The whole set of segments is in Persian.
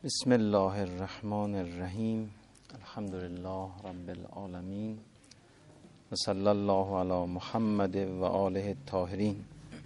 بسم الله الرحمن الرحیم. الحمد لله رب العالمین و صلی الله علی محمد و آله الطاهرین.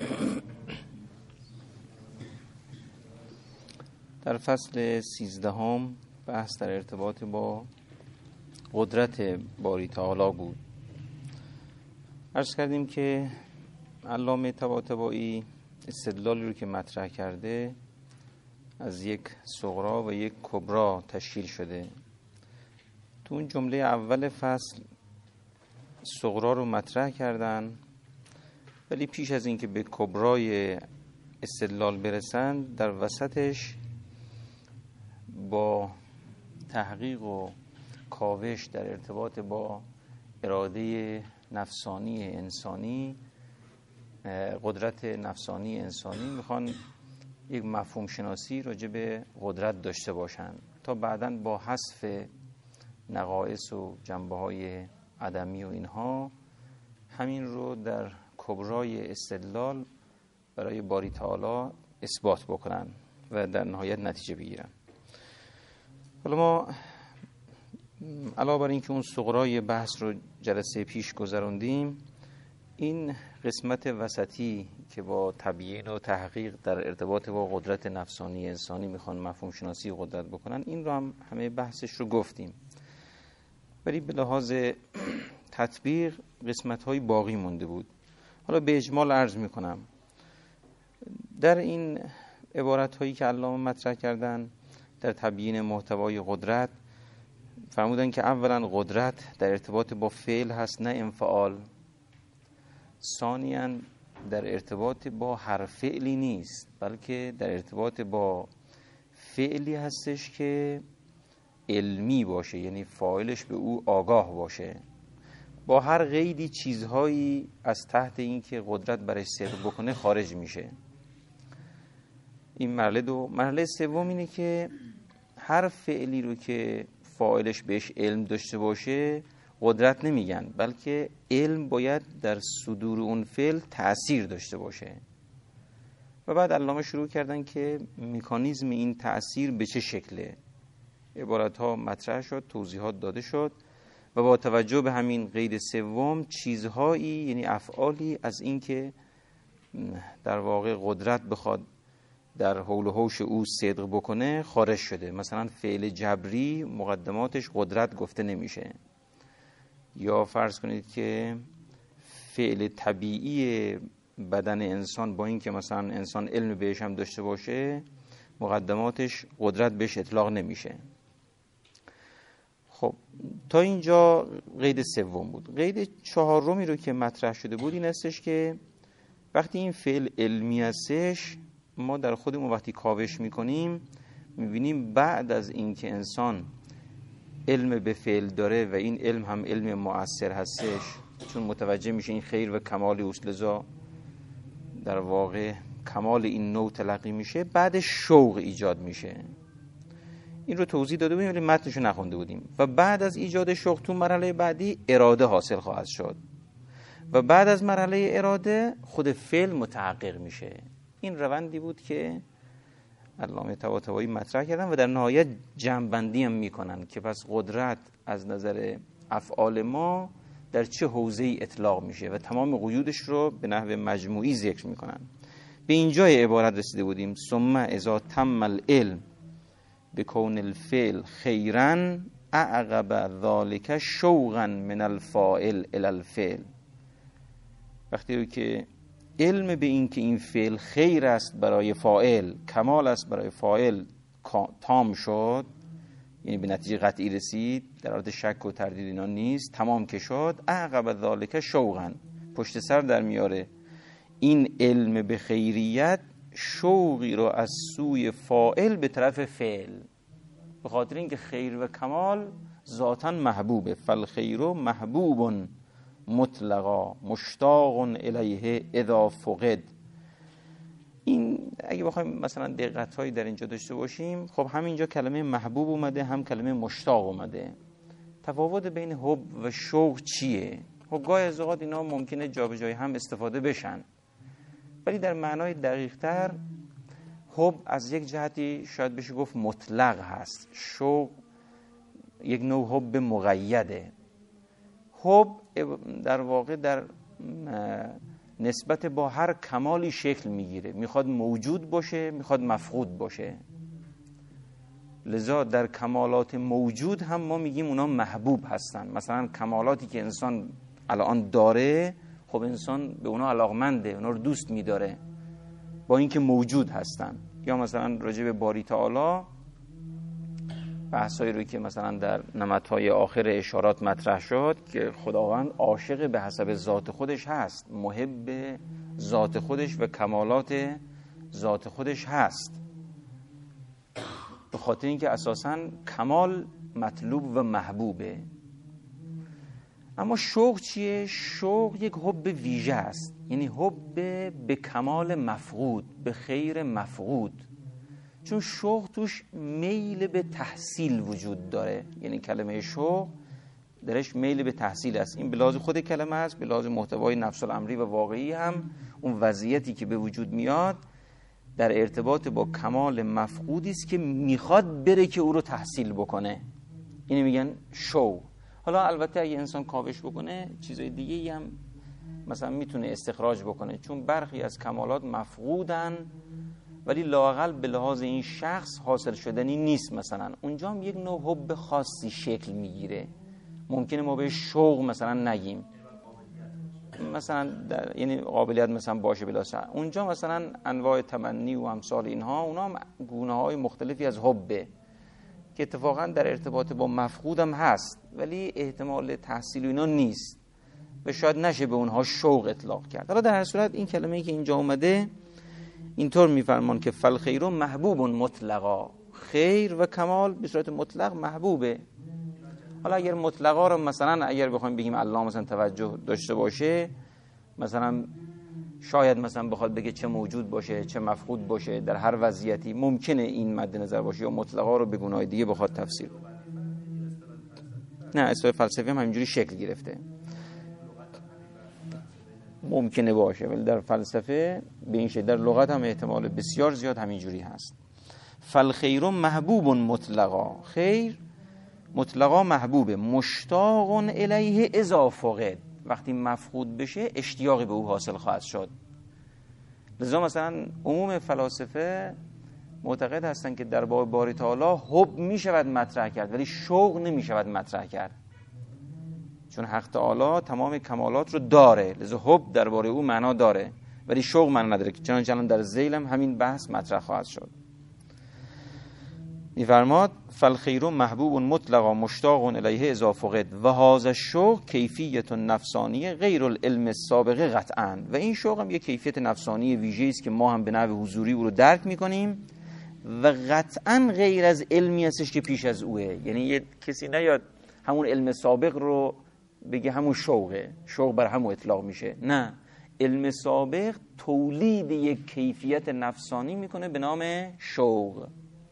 در فصل 13 بحث در ارتباط با قدرت باری تعالی بود. عرض کردیم که علامه طباطبایی استدلالی رو که مطرح کرده از یک صغرا و یک کبرا تشکیل شده. تو اون جمله اول فصل صغرا رو مطرح کردن، ولی پیش از اینکه به کبرای استدلال برسن در وسطش با تحقیق و کاوش در ارتباط با اراده نفسانی انسانی، قدرت نفسانی انسانی، میخوان یک مفهوم شناسی راجع به قدرت داشته باشن تا بعداً با حذف نقائص و جنبه‌های عدمی و اینها همین رو در کبرای استدلال برای باری تعالی اثبات بکنن و در نهایت نتیجه بگیرن. حالا ما علاوه بر اینکه اون صغرای بحث رو جلسه پیش گذروندیم، این قسمت وسطی که با تبیین و تحقیق در ارتباط با قدرت نفسانی انسانی میخوان مفهوم شناسی قدرت بکنن، این رو هم همه بحثش رو گفتیم، ولی به لحاظ تطبیق قسمت‌های باقی مونده بود. حالا به اجمال عرض میکنم در این عبارت‌هایی که علامه مطرح کردن در تبیین محتوای قدرت، فرمودن که اولا قدرت در ارتباط با فعل هست نه انفعال. ثانیاً در ارتباط با هر فعلی نیست، بلکه در ارتباط با فعلی هستش که علمی باشه، یعنی فاعلش به او آگاه باشه. با هر قیدی چیزهایی از تحت این که قدرت برش صدق بکنه خارج میشه. این مرحله دو. مرحله سوم اینه که هر فعلی رو که فاعلش بهش علم داشته باشه قدرت نمیگن، بلکه علم باید در صدور اون فعل تأثیر داشته باشه. و بعد علامه شروع کردن که مکانیزم این تأثیر به چه شکله. عبارت ها مطرح شد، توضیحات داده شد و با توجه به همین قید سوم چیزهایی، یعنی افعالی از این که در واقع قدرت بخواد در حول و حوش او صدق بکنه خارج شده. مثلا فعل جبری مقدماتش قدرت گفته نمیشه، یا فرض کنید که فعل طبیعی بدن انسان با این که مثلا انسان علم بهش هم داشته باشه مقدماتش قدرت بهش اطلاق نمیشه. خب تا اینجا قید سوم بود. قید چهارمی رو که مطرح شده بود این هستش که وقتی این فعل علمی هستش، ما در خودمون وقتی کاوش میکنیم میبینیم بعد از این که انسان علم به فعل داره و این علم هم علم مؤثر هستش، چون متوجه میشه این خیر و کمال اوست، در واقع کمال این نوع تلقی میشه، بعد شوق ایجاد میشه. این رو توضیح داده بودیم ولی متنش رو نخونده بودیم. و بعد از ایجاد شوق تو مرحله بعدی اراده حاصل خواهد شد و بعد از مرحله اراده خود فعل متحقق میشه. این روندی بود که علامه طباطبایی مطرح کردن و در نهایت جمع‌بندی هم میکنن که پس قدرت از نظر افعال ما در چه حوزه‌ای اطلاق میشه و تمام قیودش رو به نحو مجموعی ذکر میکنن. به اینجای عبارت رسیده بودیم ثم اذا تم العلم بکون الفعل خیرا اعقب ذلك شوقا من الفاعل الی الفعل. وقتی که علم به این که این فعل خیر است برای فاعل، کمال است برای فاعل تام شد، یعنی به نتیجه قطعی رسید، در حالت شک و تردید اینا نیست، تمام که شد، اعقب ذالک شوقا، پشت سر در میاره این علم به خیریت شوقی رو از سوی فاعل به طرف فعل، به خاطر اینکه خیر و کمال ذاتاً محبوبه. فالخیر محبوب مطلقا مشتاق الیه اذا فقد. این اگه بخوایم مثلا دقت‌هایی در اینجا داشته باشیم، خب همینجا کلمه محبوب اومده، هم کلمه مشتاق اومده. تفاوت بین حب و شوق چیه؟ خب گاهی از اوقات اینا ممکنه جابجایی هم استفاده بشن، ولی در معنای دقیق‌تر حب از یک جهتی شاید بشه گفت مطلق هست، شوق یک نوع حب مقیده. حب در واقع در نسبت با هر کمالی شکل میگیره، میخواد موجود باشه، میخواد مفقود باشه. لذا در کمالات موجود هم ما میگیم اونا محبوب هستن. مثلا کمالاتی که انسان الان داره، خب انسان به اونا علاقمنده، اونا رو دوست میداره با اینکه موجود هستن. یا مثلا راجع به باری تعالی بحثایی روی که مثلا در نمطهای آخر اشارات مطرح شد که خداوند عاشق به حسب ذات خودش هست، محب ذات خودش و کمالات ذات خودش هست، به خاطر اینکه اساساً کمال مطلوب و محبوبه. اما شوق چیه؟ شوق یک حب ویژه است، یعنی حب به کمال مفقود، به خیر مفقود. چون شوق توش میل به تحصیل وجود داره، یعنی کلمه شوق درش میل به تحصیل است. این به لحاظ خود کلمه است، به لحاظ محتوای نفس الامری و واقعی هم اون وضعیتی که به وجود میاد در ارتباط با کمال مفقودی است که میخواد بره که او رو تحصیل بکنه. اینو میگن شوق. حالا البته اگه انسان کاوش بکنه چیزای دیگه‌ای هم مثلا میتونه استخراج بکنه، چون برخی از کمالات مفقودن ولی لااقل به لحاظ این شخص حاصل شدنی نیست. مثلا اونجا هم یک نوع حب خاصی شکل میگیره، ممکنه ما به شوق مثلا نگیم، مثلا یعنی قابلیت مثلا باشه بلاشه. اونجا مثلا انواع تمنی و امثال اینها، اونا هم گونه‌های مختلفی از حبه که اتفاقا در ارتباط با مفقودم هست ولی احتمال تحصیل اینا نیست و شاید نشه به اونها شوق اطلاق کرد. حالا در هر صورت این کلمه‌ای که اینجا اومده اینطور میفرمان که فالخیر محبوب مطلقا، خیر و کمال به صورت مطلق محبوبه. حالا اگر مطلقا رو مثلا اگر بخوایم بگیم الله مثلا توجه داشته باشه، مثلا شاید مثلا بخواد بگه چه موجود باشه چه مفقود باشه در هر وضعیتی، ممکنه این مد نظر باشه، یا مطلقا رو به گونه‌های دیگه بخواد تفسیر کنه. نه، اصطلاح فلسفی هم همینجوری شکل گرفته، ممکنه باشه ولی در فلسفه به این شکل، در لغت هم احتمال بسیار زیاد همینجوری هست. فالخیر محبوب مطلقا، خیر مطلقا محبوبه، مشتاق الیه اذا فقد، وقتی مفقود بشه اشتیاقی به او حاصل خواهد شد. لذا مثلا عموم فلاسفه معتقد هستند که در باب باری تعالی حب می شود مطرح کرد ولی شوق نمی شود مطرح کرد، چون حق تعالی تمام کمالات رو داره، لذا حب درباره او معنا داره ولی شوق معنا نداره، که چنانچه الان در ذیل هم همین بحث مطرح خواهد شد. می‌فرماد فالخیر محبوب مطلقا مشتاق الیه اذا فقد و هذا الشوق کیفیت نفسانی غیر العلم السابق قطعا، و این شوق هم یک کیفیت نفسانی ویژه‌ای است که ما هم به نحو حضوری او رو درک می‌کنیم و قطعا غیر از علمی هستش که پیش از اوه. یعنی یه کسی نیاد همون علم سابق رو بگه همون شوقه، شوق بر همون اطلاق میشه، نه، علم سابق تولید یک کیفیت نفسانی میکنه به نام شوق.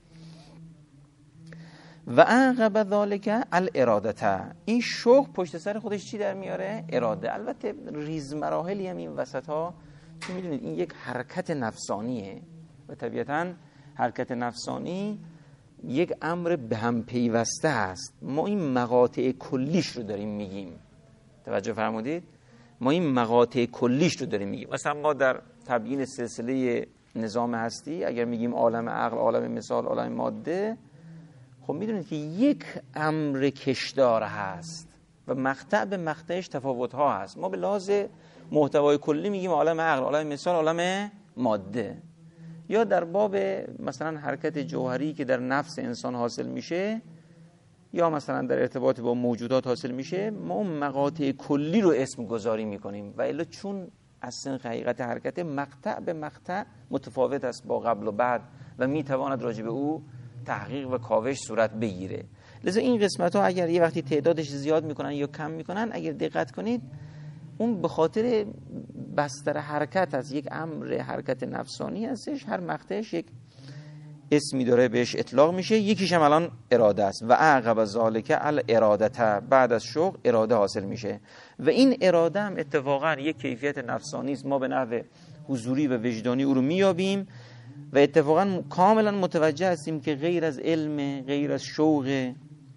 و عقب ذالک الارادته، این شوق پشت سر خودش چی در میاره؟ اراده. البته ریز مراحلی هم این وسط ها، چون میدونید این یک حرکت نفسانیه و طبیعتاً حرکت نفسانی یک امر به هم پیوسته است. ما این مقاطع کلیش رو داریم میگیم، توجه فرمودید؟ ما این مقاطع کلیش رو داریم میگیم. مثلا ما در تبیین سلسله نظام هستی اگر میگیم عالم عقل، عالم مثال، عالم ماده، خب میدونید که یک امر کشدار هست و مقطع به مقطعش تفاوت ها هست. ما به لحاظ محتوای کلی میگیم عالم عقل، عالم مثال، عالم ماده. یا در باب مثلا حرکت جوهری که در نفس انسان حاصل میشه یا مثلا در ارتباط با موجودات حاصل میشه، ما اون مقاطع کلی رو اسم گذاری میکنیم و الا چون اصلا حقیقت حرکت مقطع به مقطع متفاوت است با قبل و بعد و میتواند راجع به او تحقیق و کاوش صورت بگیره. لذا این قسمت ها اگر یه وقتی تعدادش زیاد میکنن یا کم میکنن، اگر دقت کنید اون به خاطر بستر حرکت از یک امر حرکت نفسانی هستش، هر مقطعش یک اسمی داره بهش اطلاق میشه، یکیش هم الان اراده است. و عقب ذالک الارادته، بعد از شوق اراده حاصل میشه و این اراده هم اتفاقا یک کیفیت نفسانی است، ما به نحو حضوری و وجدانی او رو میابیم و اتفاقا کاملا متوجه هستیم که غیر از علم، غیر از شوق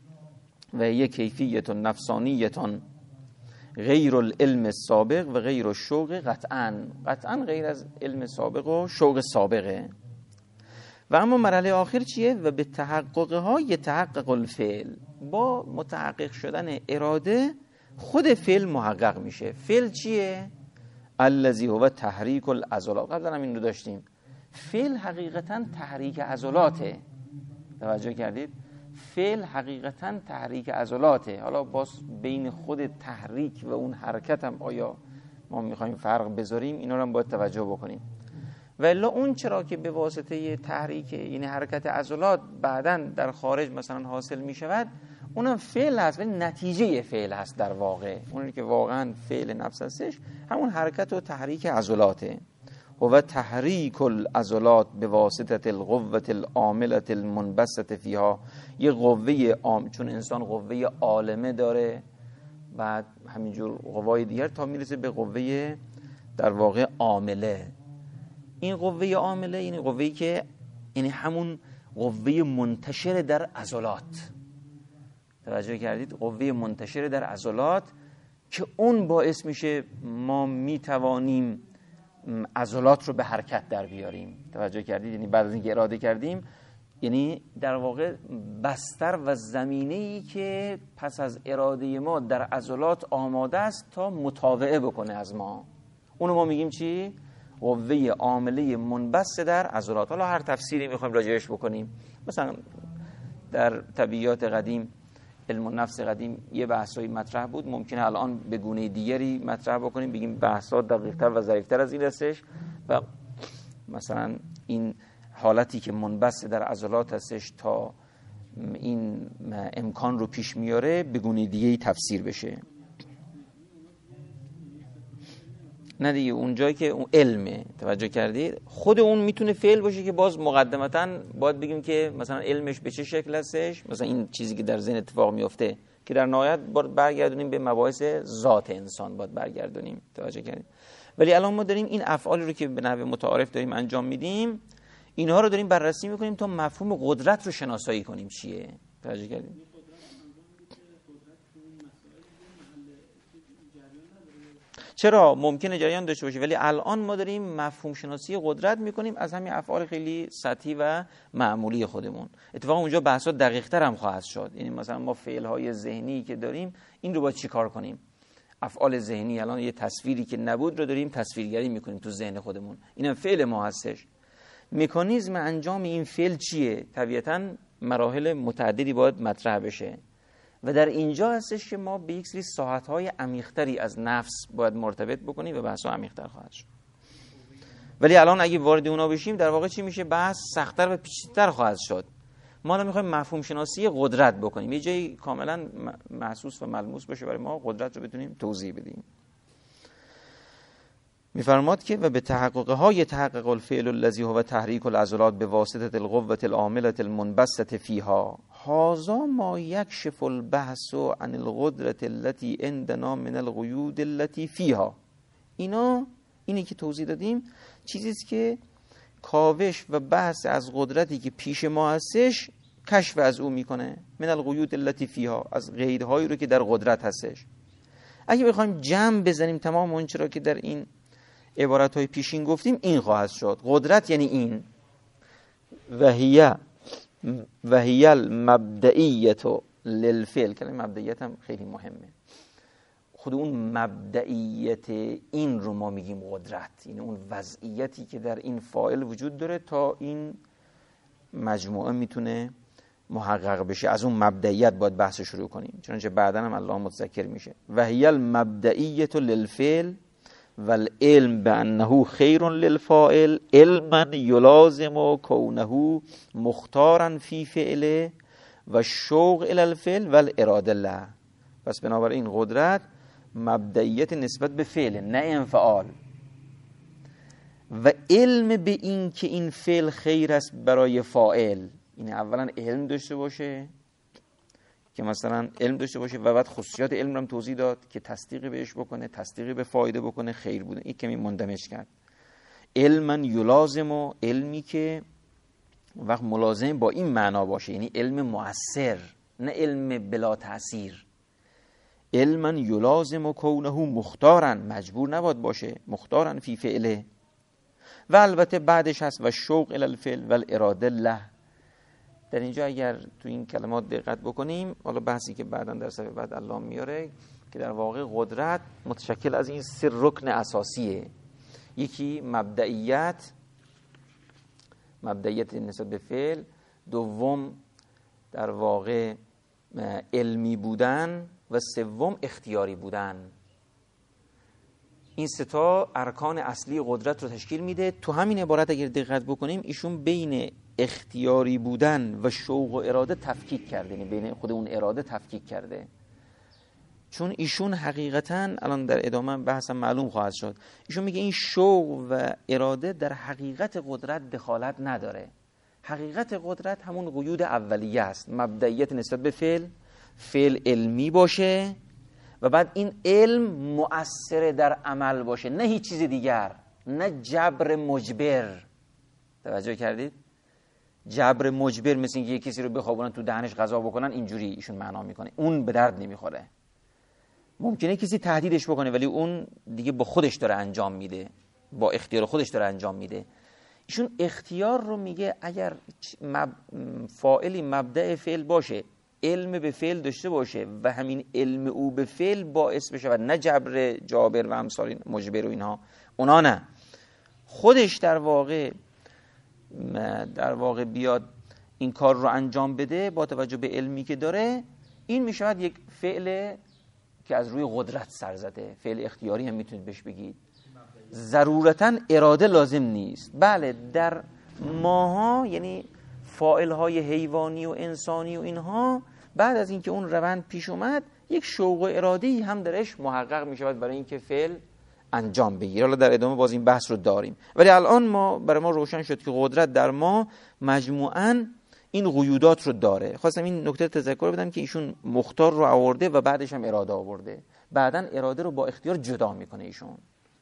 و یک کیفیت نفسانیت غیر العلم السابق و غیر الشوق قطعا غیر از علم سابق و شوق سابقه. و اما مرحله آخر چیه؟ و به تحققها یتحقق الفعل، با متحقق شدن اراده خود فعل محقق میشه. فعل چیه؟ الذی هو تحریک العضلات. قبلا هم این رو داشتیم. فعل حقیقتا تحریک عضلاته. توجه کردید؟ فعل حقیقتا تحریک عضلاته. حالا باز بین خود تحریک و اون حرکت هم آیا ما میخوایم فرق بذاریم؟ اینا رو هم باید توجه بکنیم. و الا اون چرا که به واسطه تحریک یعنی حرکت عضلات بعداً در خارج مثلا حاصل میشود، اونم فعل هست ولی نتیجه فعل هست در واقع. اونی که واقعا فعل نفس هستش همون حرکت و تحریک عضلاته. و تحریک العضلات به واسطه القوة العاملة المنبسطة فیها، یه قوه چون انسان قوه عالمه داره، بعد همینجور قوای دیگر تا میرسه به قوه در واقع عامله. این قوه عامله یعنی قوه‌ای که یعنی همون قوه منتشر در عضلات. توجه کردید؟ قوه منتشر در عضلات که اون باعث میشه ما میتوانیم عضلات رو به حرکت در بیاریم. توجه کردید؟ یعنی بعد از اینکه اراده کردیم، یعنی در واقع بستر و زمینه‌ای که پس از اراده ما در عضلات آماده است تا متابعه بکنه از ما، اونو ما میگیم چی؟ قوه عامله منبسط در عضلات. حالا هر تفسیری میخوایم راجعش بکنیم. مثلا در طبیعیات قدیم، علم النفس قدیم یه بحثایی مطرح بود، ممکنه الان به گونه دیگری مطرح بکنیم، بگیم بحثات دقیق‌تر و ظریف‌تر از این هستش و مثلا این حالتی که منبسط در عضلات هستش تا این امکان رو پیش میاره به گونه دیگه‌ای تفسیر بشه. نه دیگه، اونجایی که اون علمه. توجه کردید؟ خود اون میتونه فعل باشه که باز مقدمتاً باید بگیم که مثلا علمش به چه شکل هستش، مثلا این چیزی که در ذهن اتفاق میفته که در نهایت باید برگردونیم به مباحث ذات انسان، باید برگردونیم. توجه کردید؟ ولی الان ما داریم این افعالی رو که به نحو متعارف داریم انجام میدیم، اینها رو داریم بررسی میکنیم تا مفهوم قدرت رو شناسایی کنیم چیه. توجه کردید؟ چرا ممکنه جریان داشته باشه، ولی الان ما داریم مفهوم شناسی قدرت میکنیم از همین افعال خیلی سطحی و معمولی خودمون. اتفاقا اونجا بحثا دقیق‌تر هم خواهد شد. یعنی مثلا ما فعل‌های ذهنی که داریم این رو باید چیکار کنیم؟ افعال ذهنی الان یه تصویری که نبود رو داریم تصویرگری میکنیم تو ذهن خودمون. اینم فعل ما هستش. مکانیزم انجام این فعل چیه؟ طبیعتاً مراحل متعددی باید مطرح بشه. و در اینجا هستش که ما به یک سری ساحت‌های عمیق‌تری از نفس باید مرتبط بکنیم و بحث‌ها عمیق‌تر خواهد شد. ولی الان اگه وارد اونا بشیم در واقع چی میشه؟ بحث سخت‌تر و پیچیده‌تر خواهد شد. ما الان می‌خوایم مفهوم شناسی قدرت بکنیم، یه جایی کاملا محسوس و ملموس باشه برای ما، قدرت رو بتونیم توضیح بدیم. می‌فرماد که و به تحققها یتحقق الفعل الذی هو تحریک العضلات بواسطه القوة العاملة المنبسطة فیها. هذا ما یکشف البحث عن القدرة التي عندنا من القیود التي فیها. اینی که توضیح دادیم چیزی است که کاوش و بحث از قدرتی که پیش ما هستش کشف از او میکنه. من القیود التي فیها، از قیدهایی رو که در قدرت هستش. اگه بخوایم جمع بزنیم تمام اون چرا که در این عبارت‌های پیشین گفتیم، این خواهد شد. قدرت یعنی این وهی المبدئیت للفعل. کلمه مبدئیت هم خیلی مهمه. خود اون مبدئیت این رو ما میگیم قدرت، یعنی اون وضعیتی که در این فاعل وجود داره تا این مجموعه میتونه محقق بشه. از اون مبدئیت باید بحث شروع کنیم، چنانچه بعداً هم الله متذکر میشه. وهی المبدئیت للفعل والعلم بأنه خیر للفاعل علما یلازم کونه مختارا فی فعله و شوق الی الفعل والاراده له. پس بنابراین قدرت مبدئیت نسبت به فعل نه انفعال، و علم به این که این فعل خیر است برای فاعل. این اولا علم داشته باشه که مثلا علم داشته باشه و بعد خصوصیات علم رو هم توضیح داد که تصدیقی بهش بکنه، تصدیقی به فایده بکنه، خیر بوده. این کمی مندمج کرد. علما یلازم، و علمی که وقت ملازم با این معنا باشه، یعنی علم مؤثر، نه علم بلا تأثیر. علما یلازم کونه مختارا، مجبور نباید باشه، مختارا فی فعله. و البته بعدش هست و شوق الی الفعل و الاراده له. در اینجا اگر تو این کلمات دقت بکنیم، حالا بحثی که بعداً در صفحه بعد الله میاره که در واقع قدرت متشکل از این 3 رکن اساسیه. یکی مبدئیت نسبت به فعل، دوم در واقع علمی بودن و سوم اختیاری بودن. این 3 ارکان اصلی قدرت رو تشکیل میده. تو همین عبارت اگر دقت بکنیم ایشون بین اختیاری بودن و شوق و اراده تفکیک کرده، یعنی بین خود اون اراده تفکیک کرده. چون ایشون حقیقتاً الان در ادامه بحثم معلوم خواهد شد، ایشون میگه این شوق و اراده در حقیقت قدرت دخالت نداره. حقیقت قدرت همون قیود اولیه است. مبدئیت نسبت به فعل علمی باشه و بعد این علم مؤثر در عمل باشه، نه هیچ چیز دیگر، نه جبر مجبر. توجه کردید؟ جبر مجبر مثل اینکه یک کسی رو بخوابونن تو دهنش غذا بکنن، اینجوری ایشون معنا میکنه. اون به درد نمیخوره. ممکنه کسی تهدیدش بکنه ولی اون دیگه با خودش داره انجام میده، با اختیار خودش داره انجام میده. ایشون اختیار رو میگه اگر فاعلی مبدأ فعل باشه، علم به فعل داشته باشه و همین علم او به فعل باعث بشه و نه جبر جابر و امثال مجبر و اینها، اونا نه، خودش در واقع بیاد این کار رو انجام بده با توجه به علمی که داره، این میشود یک فعل که از روی قدرت سر زده. فعل اختیاری هم میتونید بهش بگید. ضرورتاً اراده لازم نیست. بله در ماها، یعنی فاعل‌های حیوانی و انسانی و اینها، بعد از اینکه اون روند پیش اومد یک شوق و اراده‌ای هم درش محقق میشود برای اینکه فعل انجام بگیره. حالا در ادامه باز این بحث رو داریم، ولی الان برای ما روشن شد که قدرت در ما مجموعاً این قیودات رو داره. خواستم این نکته تذکر بدم که ایشون مختار رو آورده و بعدش هم اراده آورده، بعداً اراده رو با اختیار جدا میکنه ایشون.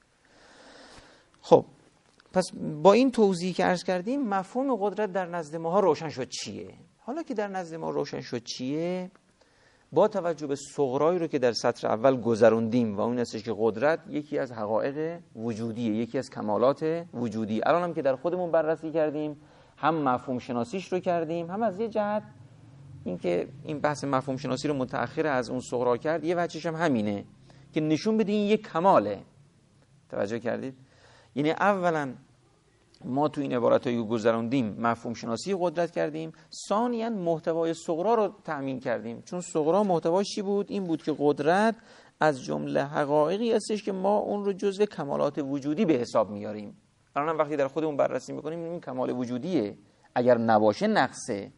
خب پس با این توضیحی که عرض کردیم مفهوم قدرت در نزد ماها روشن شد چیه. حالا که در نزد ما روشن شد چیه، با توجه به صغرایی رو که در سطر اول گذروندیم و اون هستش که قدرت یکی از حقایق وجودیه، یکی از کمالات وجودی، الان هم که در خودمون بررسی کردیم، هم مفهوم شناسیش رو کردیم، هم از یه جهت اینکه این بحث مفهوم شناسی رو متأخر از اون صغرا کرد، یه وجهش هم همینه که نشون بده این یک کماله. توجه کردید؟ یعنی اولا ما تو این عبارتایی که گذروندیم مفهوم شناسی قدرت کردیم، ثانیاً محتوای صغرا رو تأمین کردیم. چون صغرا محتواش چی بود؟ این بود که قدرت از جمله حقایقی هستش که ما اون رو جزو کمالات وجودی به حساب میاریم. الان وقتی در خودمون بررسی میکنیم این کمال وجودیه، اگر نباشه نقصه.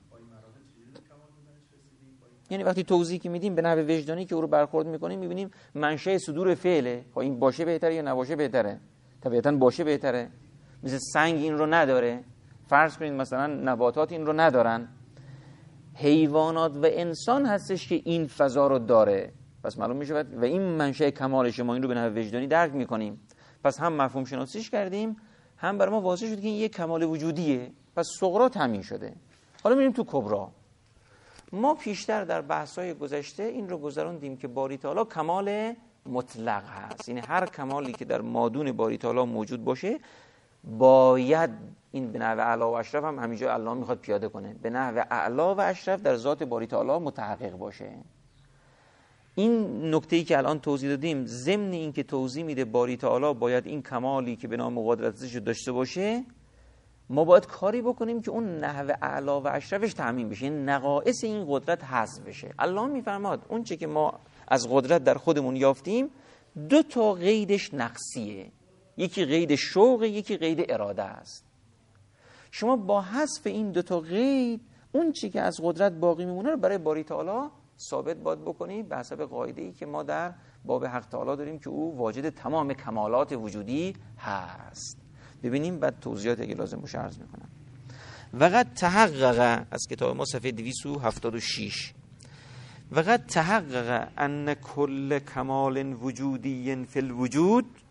یعنی وقتی توضیح که میدیم به نحو وجدانی که او رو برخورد میکنیم میبینیم منشأ صدور فعله. خب این باشه بهتره یا نباشه بهتره؟ طبیعتاً باشه بهتره. مثل سنگ این رو نداره، فرض کنید مثلا نباتات این رو ندارن، حیوانات و انسان هستش که این فضا رو داره. پس معلوم میشه و این منشأ کمالش، ما این رو به نحو وجدانی درک میکنیم. پس هم مفهوم شناسیش کردیم، هم برای ما واضح شد که این یک کمال وجودیه. پس صغرا تامین شده. حالا میریم تو کبرا. ما پیشتر در بحث‌های گذشته این رو گذروندیم که باری تعالی کمال مطلق هست، یعنی هر کمالی که در مادون باری تعالی موجود باشه باید این به نحو اعلی و اشرف هم همینجا الله میخواد پیاده کنه، به نحو اعلی و اشرف در ذات باری تعالی متحقق باشه. این نکته‌ای که الان توضیح دادیم ضمن این که توضیح میده باری تعالی باید این کمالی که به نام قدرتش داشته باشه، ما باید کاری بکنیم که اون نحو اعلی و اشرفش تامین بشه، این نقائص این قدرت حذف بشه. الله میفرماد اون چه که ما از قدرت در خودمون یافتیم 2 قیدش نقصیه، یکی قید شوق، یکی قید اراده است. شما با حذف این 2 قید اون چی که از قدرت باقی میمونه رو برای باری تعالی ثابت باید بکنی به حسب قاعده‌ای که ما در باب حق تعالی داریم که او واجد تمام کمالات وجودی هست. ببینیم بعد توضیحات اگه لازم باشه عرض میکنم. وقد تحقق، از کتاب ما صفحه 276، وقد تحقق ان کل کمال وجودی فی الوجود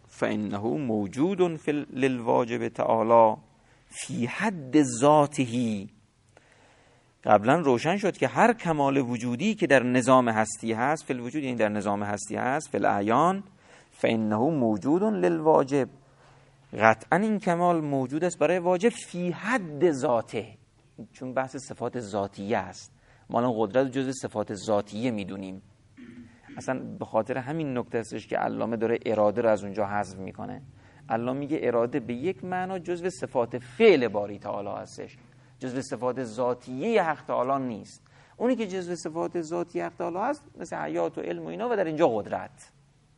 فانه موجود للواجب تعالی فی حد ذاته. قبلا روشن شد که هر کمال وجودی که در نظام هستی هست، فی الوجود یعنی در نظام هستی هست، فی الاعیان، فانه موجود للواجب، قطعا این کمال موجود است برای واجب فی حد ذاته، چون بحث صفات ذاتیه است. ما الان قدرت جزء صفات ذاتیه میدونیم. اصلا به خاطر همین نکته استش که علامه داره اراده رو از اونجا حذف میکنه. علامه میگه اراده به یک معنا جزء صفات فعل باری تعالی هستش، جزء صفات ذاتیه حق تعالی نیست. اونی که جزء صفات ذاتی حق تعالی هست مثل حیات و علم و اینا، و در اینجا قدرت.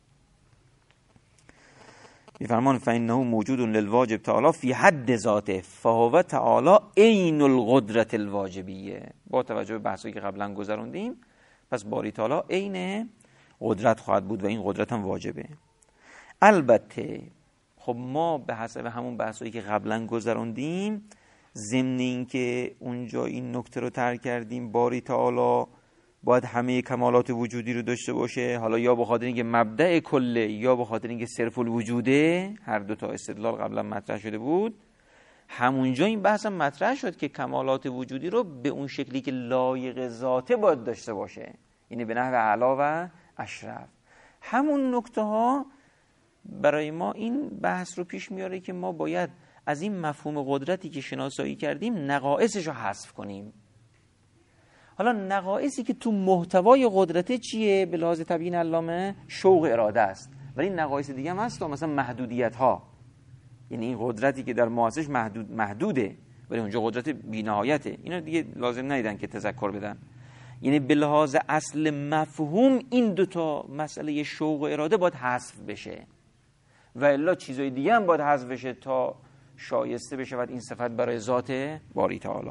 میفرمان فانه موجود للواجب تعالی فی حد ذاته فهو تعالی عین القدرت الواجبیه. با توجه به بحثایی که قبلا گذروندیم، پس باری تعالی عین قدرت خواهد بود و این قدرت هم واجبه. البته خب ما به حسب همون بحثایی که قبلا گذروندیم، ضمن این که اونجا این نکته رو ترک کردیم باری تعالی باید همه کمالات وجودی رو داشته باشه، حالا یا به خاطر اینکه مبدأ کله یا به خاطر اینکه صرف الوجوده، هر دو تا استدلال قبلا مطرح شده بود. همونجا این بحث هم مطرح شد که کمالات وجودی رو به اون شکلی که لایق ذاته باید داشته باشه، یعنی به نحو اعلی و اشرف. همون نکته ها برای ما این بحث رو پیش میاره که ما باید از این مفهوم قدرتی که شناسایی کردیم نقائصش رو حذف کنیم. حالا نقائصی که تو محتوای قدرت چیه؟ به لحاظ تبیین علامه شوق اراده است، ولی نقائص دیگه هم هست، مثلا محدودیت ها، یعنی این قدرتی که در ما هستش محدوده ولی اونجا قدرت بی‌نهایته. اینا دیگه لازم ندیدن که تذکر بدن. یعنی به لحاظ اصل مفهوم این دوتا مسئله شوق و اراده باید حذف بشه و الا چیزای دیگه هم باید حذف بشه تا شایسته بشه این صفت برای ذات باری تعالی.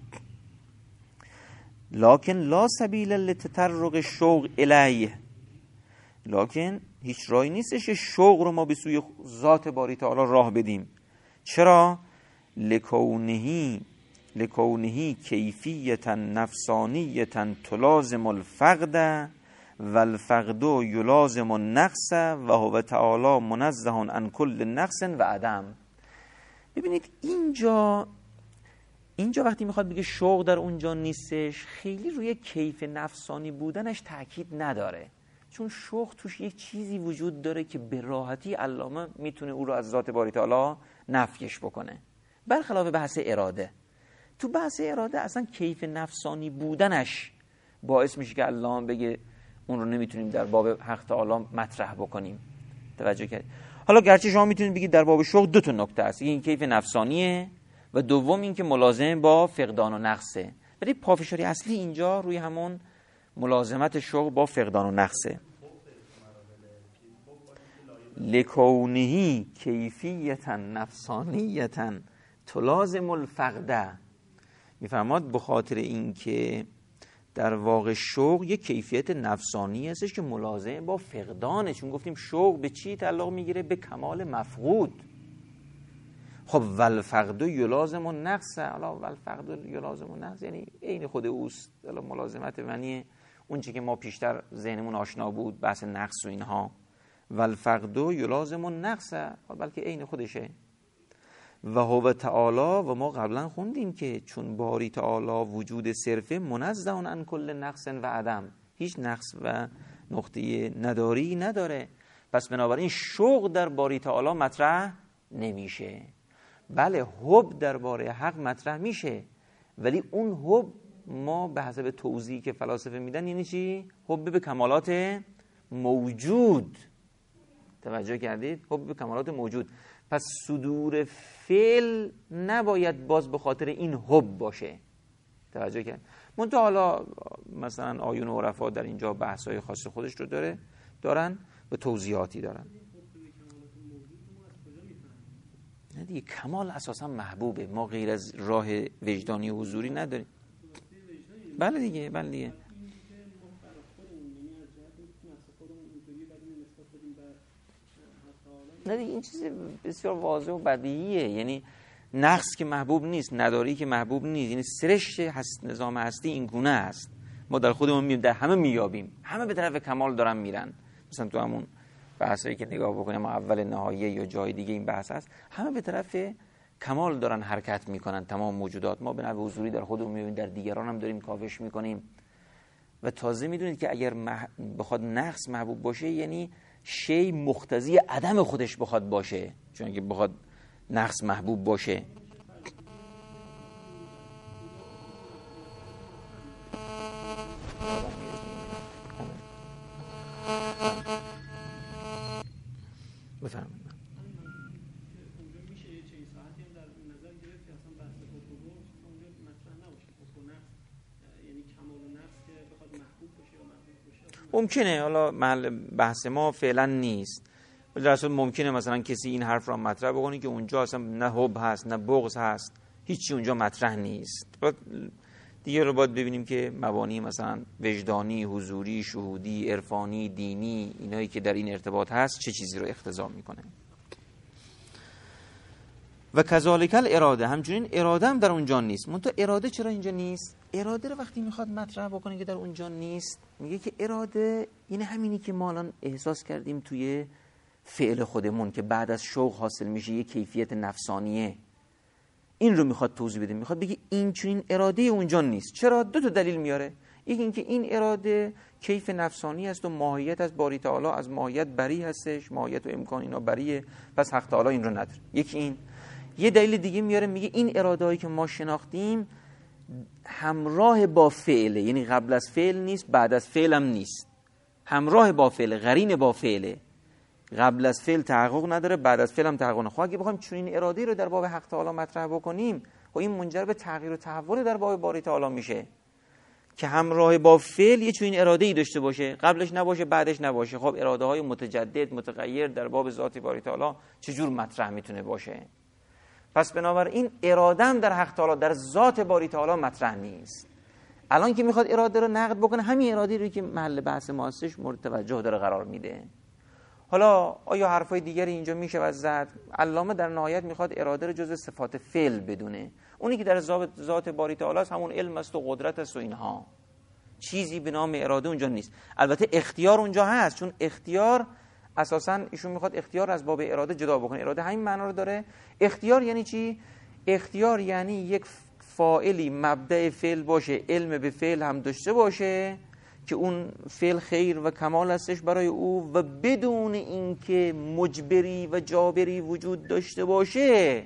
لکن لا سبیل لتطرق الشوق الیه، لکن هیچ راهی نیستش که شوق رو ما به سوی ذات باری تعالی راه بدیم. چرا؟ لکونه کیفیتا نفسانیتا تلازم الفقد و الفقد یلازم النقص و هو تعالی منزه عن کل نقص و عدم. ببینید اینجا وقتی میخواد بگه شوق در اونجا نیستش، خیلی روی کیف نفسانی بودنش تاکید نداره، چون شوق توش یک چیزی وجود داره که به راحتی علامه میتونه او رو از ذات باری تعالی نفیش بکنه، برخلاف بحث اراده. تو بحث اراده اصلا کیف نفسانی بودنش باعث میشه که علامه بگه اون رو نمیتونیم در باب حق تعالی مطرح بکنیم. توجه کرد؟ حالا گرچه شما میتونید بگید در باب شوق دو تا نکته هست، این کیف نفسانیه و دوم این که ملازم با فقدان و نقصه، ولی پافشاری اصلی اینجا روی همون ملازمت شوق با فقدان و نقصه. لکونه کیفیتا نفسانیتا تلازم الفقد، میفرماد به خاطر این که در واقع شوق یک کیفیت نفسانی هستش که ملازم با فقدانه، چون گفتیم شوق به چی تعلق میگیره؟ به کمال مفقود. خب والفقد یلازم النقص، حالا والفقد یلازم النقص یعنی عین خود اوست، حالا ملازمت معنی اون چیزی که ما پیشتر ذهنمون آشنا بود، بحث نقص و اینها. والفقد یلازم النقص، بلکه عین خودشه. و هو تعالی، و ما قبلا خوندیم که چون باری تعالی وجود صرفه، منزه عن کل نقص و عدم، هیچ نقص و نقطه نداری نداره، پس بنابراین شوق در باری تعالی مطرح نمیشه. بله حب درباره حق مطرح میشه، ولی اون حب ما به حسب توضیحی که فلاسفه میدن یعنی چی؟ حب به کمالات موجود. توجه کردید؟ حب به کمالات موجود. پس صدور فعل نباید باز به خاطر این حب باشه. توجه کرد؟ منتها حالا مثلا آیون و عرفا در اینجا بحث‌های خاص خودش رو دارن و توضیحاتی دارن. نه دیگه، کمال اساسا محبوبه، ما غیر از راه وجدانی و حضوری نداریم. بله دیگه، بله دیگه. نه دیگه، این چیز بسیار واضح و بدیهیه. یعنی نقص که محبوب نیست، نداری که محبوب نیست، یعنی سرشت نظام هستی این گونه است. ما در خودمون در همه میابیم، همه به طرف کمال دارن میرن. مثلا تو همون بحثایی که نگاه بکنیم اول نهاییه یا جای دیگه این بحث هست، همه به طرف کمال دارن حرکت میکنن. تمام موجودات، ما به نحو حضوری در خودمون میبینیم، در دیگران هم داریم کاوش میکنیم. و تازه میدونید که اگر بخواد نقص محبوب باشه یعنی شی مقتضی عدم خودش بخواد باشه، چون اگه بخواد نقص محبوب باشه بفرمایید. ممکنه، حالا محل بحث ما فعلا نیست، ولی در اصل ممکنه مثلا کسی این حرف را مطرح بکنه که اونجا اصلا نه حب هست نه بغض هست، هیچی اونجا مطرح نیست. دیگه رو باید ببینیم که مبانی مثلا وجدانی، حضوری، شهودی، عرفانی، دینی، اینایی که در این ارتباط هست چه چیزی رو اقتضا میکنه. و کذالک الاراده، همچنین اراده هم در اونجا نیست. منتها اراده چرا اینجا نیست؟ اراده رو وقتی میخواد مطرح بکنه که در اونجا نیست، میگه که اراده این همینی که ما الان احساس کردیم توی فعل خودمون که بعد از شوق حاصل میشه، یه کیفیت نفسانیه. این رو میخواد توضیح بده، میخواد بگه این چنین اراده اونجا نیست. چرا؟ دو تا دلیل میاره. یکی این که این اراده کیف نفسانی است و ماهیت از باری تعالی از ماهیت بری هستش، ماهیت و امکان اینا بریه، پس حق تعالی این رو نداره. یکی این. یه دلیل دیگه میاره، میگه این اراده‌ای که ما شناختیم همراه با فعله، یعنی قبل از فعل نیست، بعد از فعل هم نیست، همراه با فعل، قرین با فعله. قبل از فعل تحقق نداره، بعد از فعل هم تحقق نداره. خب اگه بخوایم چنین اراده‌ای رو در باب حق تعالی مطرح بکنیم، خب این منجر به تغییر و تحول در باب باری تعالی میشه که همراه با فعل یه چنین اراده‌ای داشته باشه، قبلش نباشه بعدش نباشه. خب اراده‌های متجدد متغیر در باب ذات باری تعالی چجور مطرح میتونه باشه؟ پس بنابراین اراده هم در حق تعالی در ذات باری تعالی مطرح نیست. الان که میخواد اراده رو نقد بکنه، همین اراده رو که محل بحث ما هستش مورد توجه داره قرار میده. حالا آیا حرفای دیگری اینجا میشه زد؟ علامه در نهایت میخواد اراده رو جزء صفات فعل بدونه، اونی که در ذات باری تعالی است همون علم است و قدرت است و اینها، چیزی به نام اراده اونجا نیست. البته اختیار اونجا هست، چون اختیار اساساً ایشون میخواد اختیار از باب اراده جدا بکنه. اراده همین معنا رو داره. اختیار یعنی چی؟ اختیار یعنی یک فاعلی مبدأ فعل باشه، علم به فعل هم داشته باشه که اون فعل خیر و کمال هستش برای او و بدون اینکه مجبری و جابری وجود داشته باشه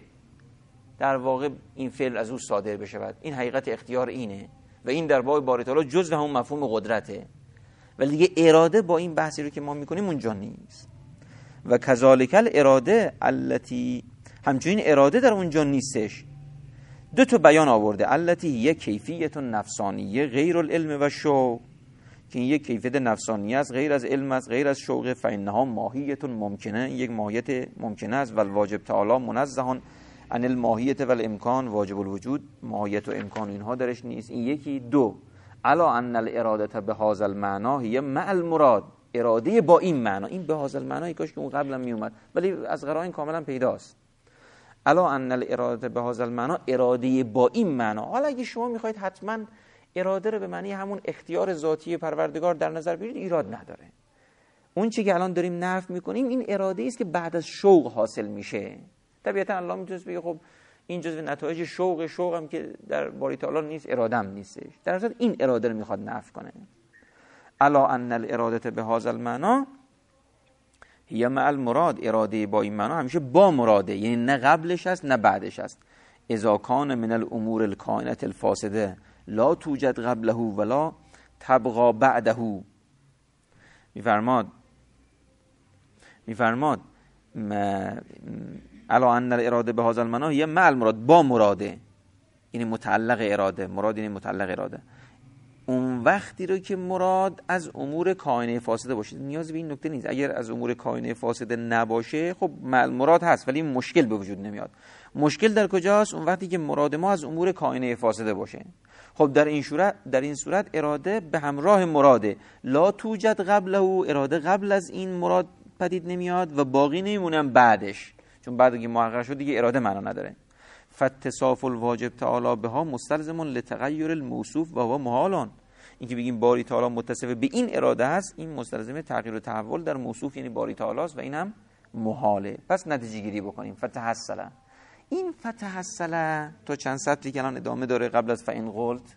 در واقع این فعل از او صادر بشه. این حقیقت اختیار اینه و این در باب باری تعالی جزء همون مفهوم قدرته. ولی دیگه اراده با این بحثی رو که ما میکنیم اونجا نیست. و کذالک الاراده التی، همچنین اراده در اونجا نیستش. دو تا بیان آورده، التی یک کیفیت نفسانیه غیر العلم و شوق، که این یک کیفیت نفسانی است غیر از علم است غیر از شوق. فانها ماهیت ممکنه، یک ماهیت ممکنه است. و الواجب تعالی منزه عن الماهیت و الامکان، واجب الوجود ماهیت و امکان اینها درش نیست. این یکی. دو، الا ان الاراده بهذا المعنى هي مع المراد، اراده با این معنا. این به هذا المعنى کاش که اون قبلا می اومد ولی از قرائن کاملا پیداست. الا ان الاراده بهذا المعنى، اراده با این معنا. حالا اگه شما میخواید حتما اراده رو به معنی همون اختیار ذاتی پروردگار در نظر بگیرید، ایراد نداره. اون چیزی که الان داریم نفی میکنیم این اراده است که بعد از شوق حاصل میشه. طبیعتا الله میتونه بگه خب این جزء نتایج شوق هم که در باری تعالی نیست، اراده هم نیستش. در اصل این اراده رو میخواد نفی کنه. الا ان الاراده بهذا المعنى هي مع المراد، اراده با این معنا همیشه با مراده، یعنی نه قبلش است نه بعدش است. اذا کان من الامور الکائنه الفاسده لا توجد قبله ولا تبقى بعده. میفرماد الا ان الاراده بهذا المعنى هي مع المراد، با مراده، یعنی متعلق اراده. مراد یعنی متعلق اراده. اون وقتی رو که مراد از امور کائنه فاسده باشه، نیازی به این نکته نیست. اگر از امور کائنه فاسده نباشه خب مراد هست ولی مشکل به وجود نمیاد. مشکل در کجاست؟ اون وقتی که مراد ما از امور کائنه فاسده باشه. خب در این صورت اراده به همراه مراده، لا توجد قبله، اراده قبل از این مراد پدید نمیاد و باقی نمیمونن بعدش، چون بعد که محقق شد دیگه اراده معنا نداره. فاتصاف الواجب تعالی بها مستلزم لتغیر الموصوف و هو محالان. اینکه بگیم باری تعالی متصف به این اراده است، این مستلزم تغییر و تحول در موصوف یعنی باری تعالی است و این هم محاله. پس نتیجه گیری بکنیم. فتحصل، این فتحصل تا چند سطری که الان ادامه داره قبل از فإن قلت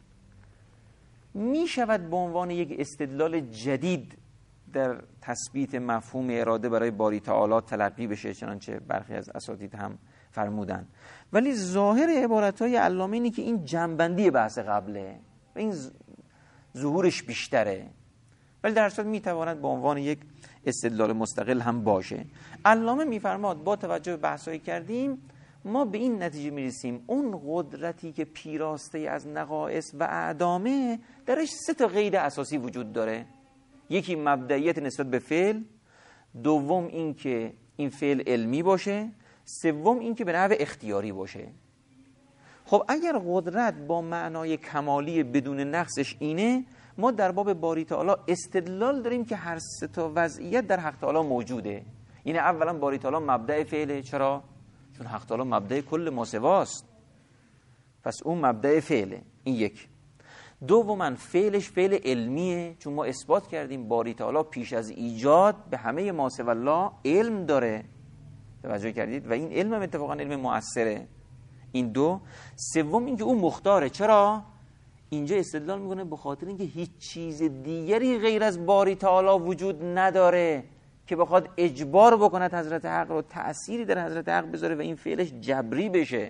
می شود به عنوان یک استدلال جدید در تثبیت مفهوم اراده برای باری تعالی تلقی بشه، چنانچه برخی از اساتید هم فرمودن. ولی ظاهر عبارت‌های علامه اینه که این جنبندی بحث قبله و این ظهورش بیشتره، ولی در صورت میتواند به عنوان یک استدلال مستقل هم باشه. علامه میفرماد با توجه به بحثایی کردیم ما به این نتیجه میرسیم اون قدرتی که پیراسته از نقائص و اعدامه درش 3 قید اساسی وجود داره. یکی مبدئیت نسبت به فعل، دوم این که این فعل علمی باشه، سوم این که به نحو اختیاری باشه. خب اگر قدرت با معنای کمالی بدون نقصش اینه، ما در باب باری تعالی استدلال داریم که هر 3 وضعیت در حق تعالی موجوده. یعنی اولا باری تعالی مبدأ فعله. چرا؟ چون حق تعالی مبدأ کل ما سواست، پس اون مبدأ فعله. این یک. دوما فعلش فعل علمیه، چون ما اثبات کردیم باری تعالی پیش از ایجاد به همه ما سوی الله علم داره. توجه کردید؟ و این علم هم اتفاقا علم مؤثره. این دو. سوم اینکه اون مختاره. چرا؟ اینجا استدلال میکنه به خاطر اینکه هیچ چیز دیگری غیر از باری تعالی وجود نداره که بخواد اجبار بکند حضرت حق رو، تأثیری در حضرت حق بذاره و این فعلش جبری بشه.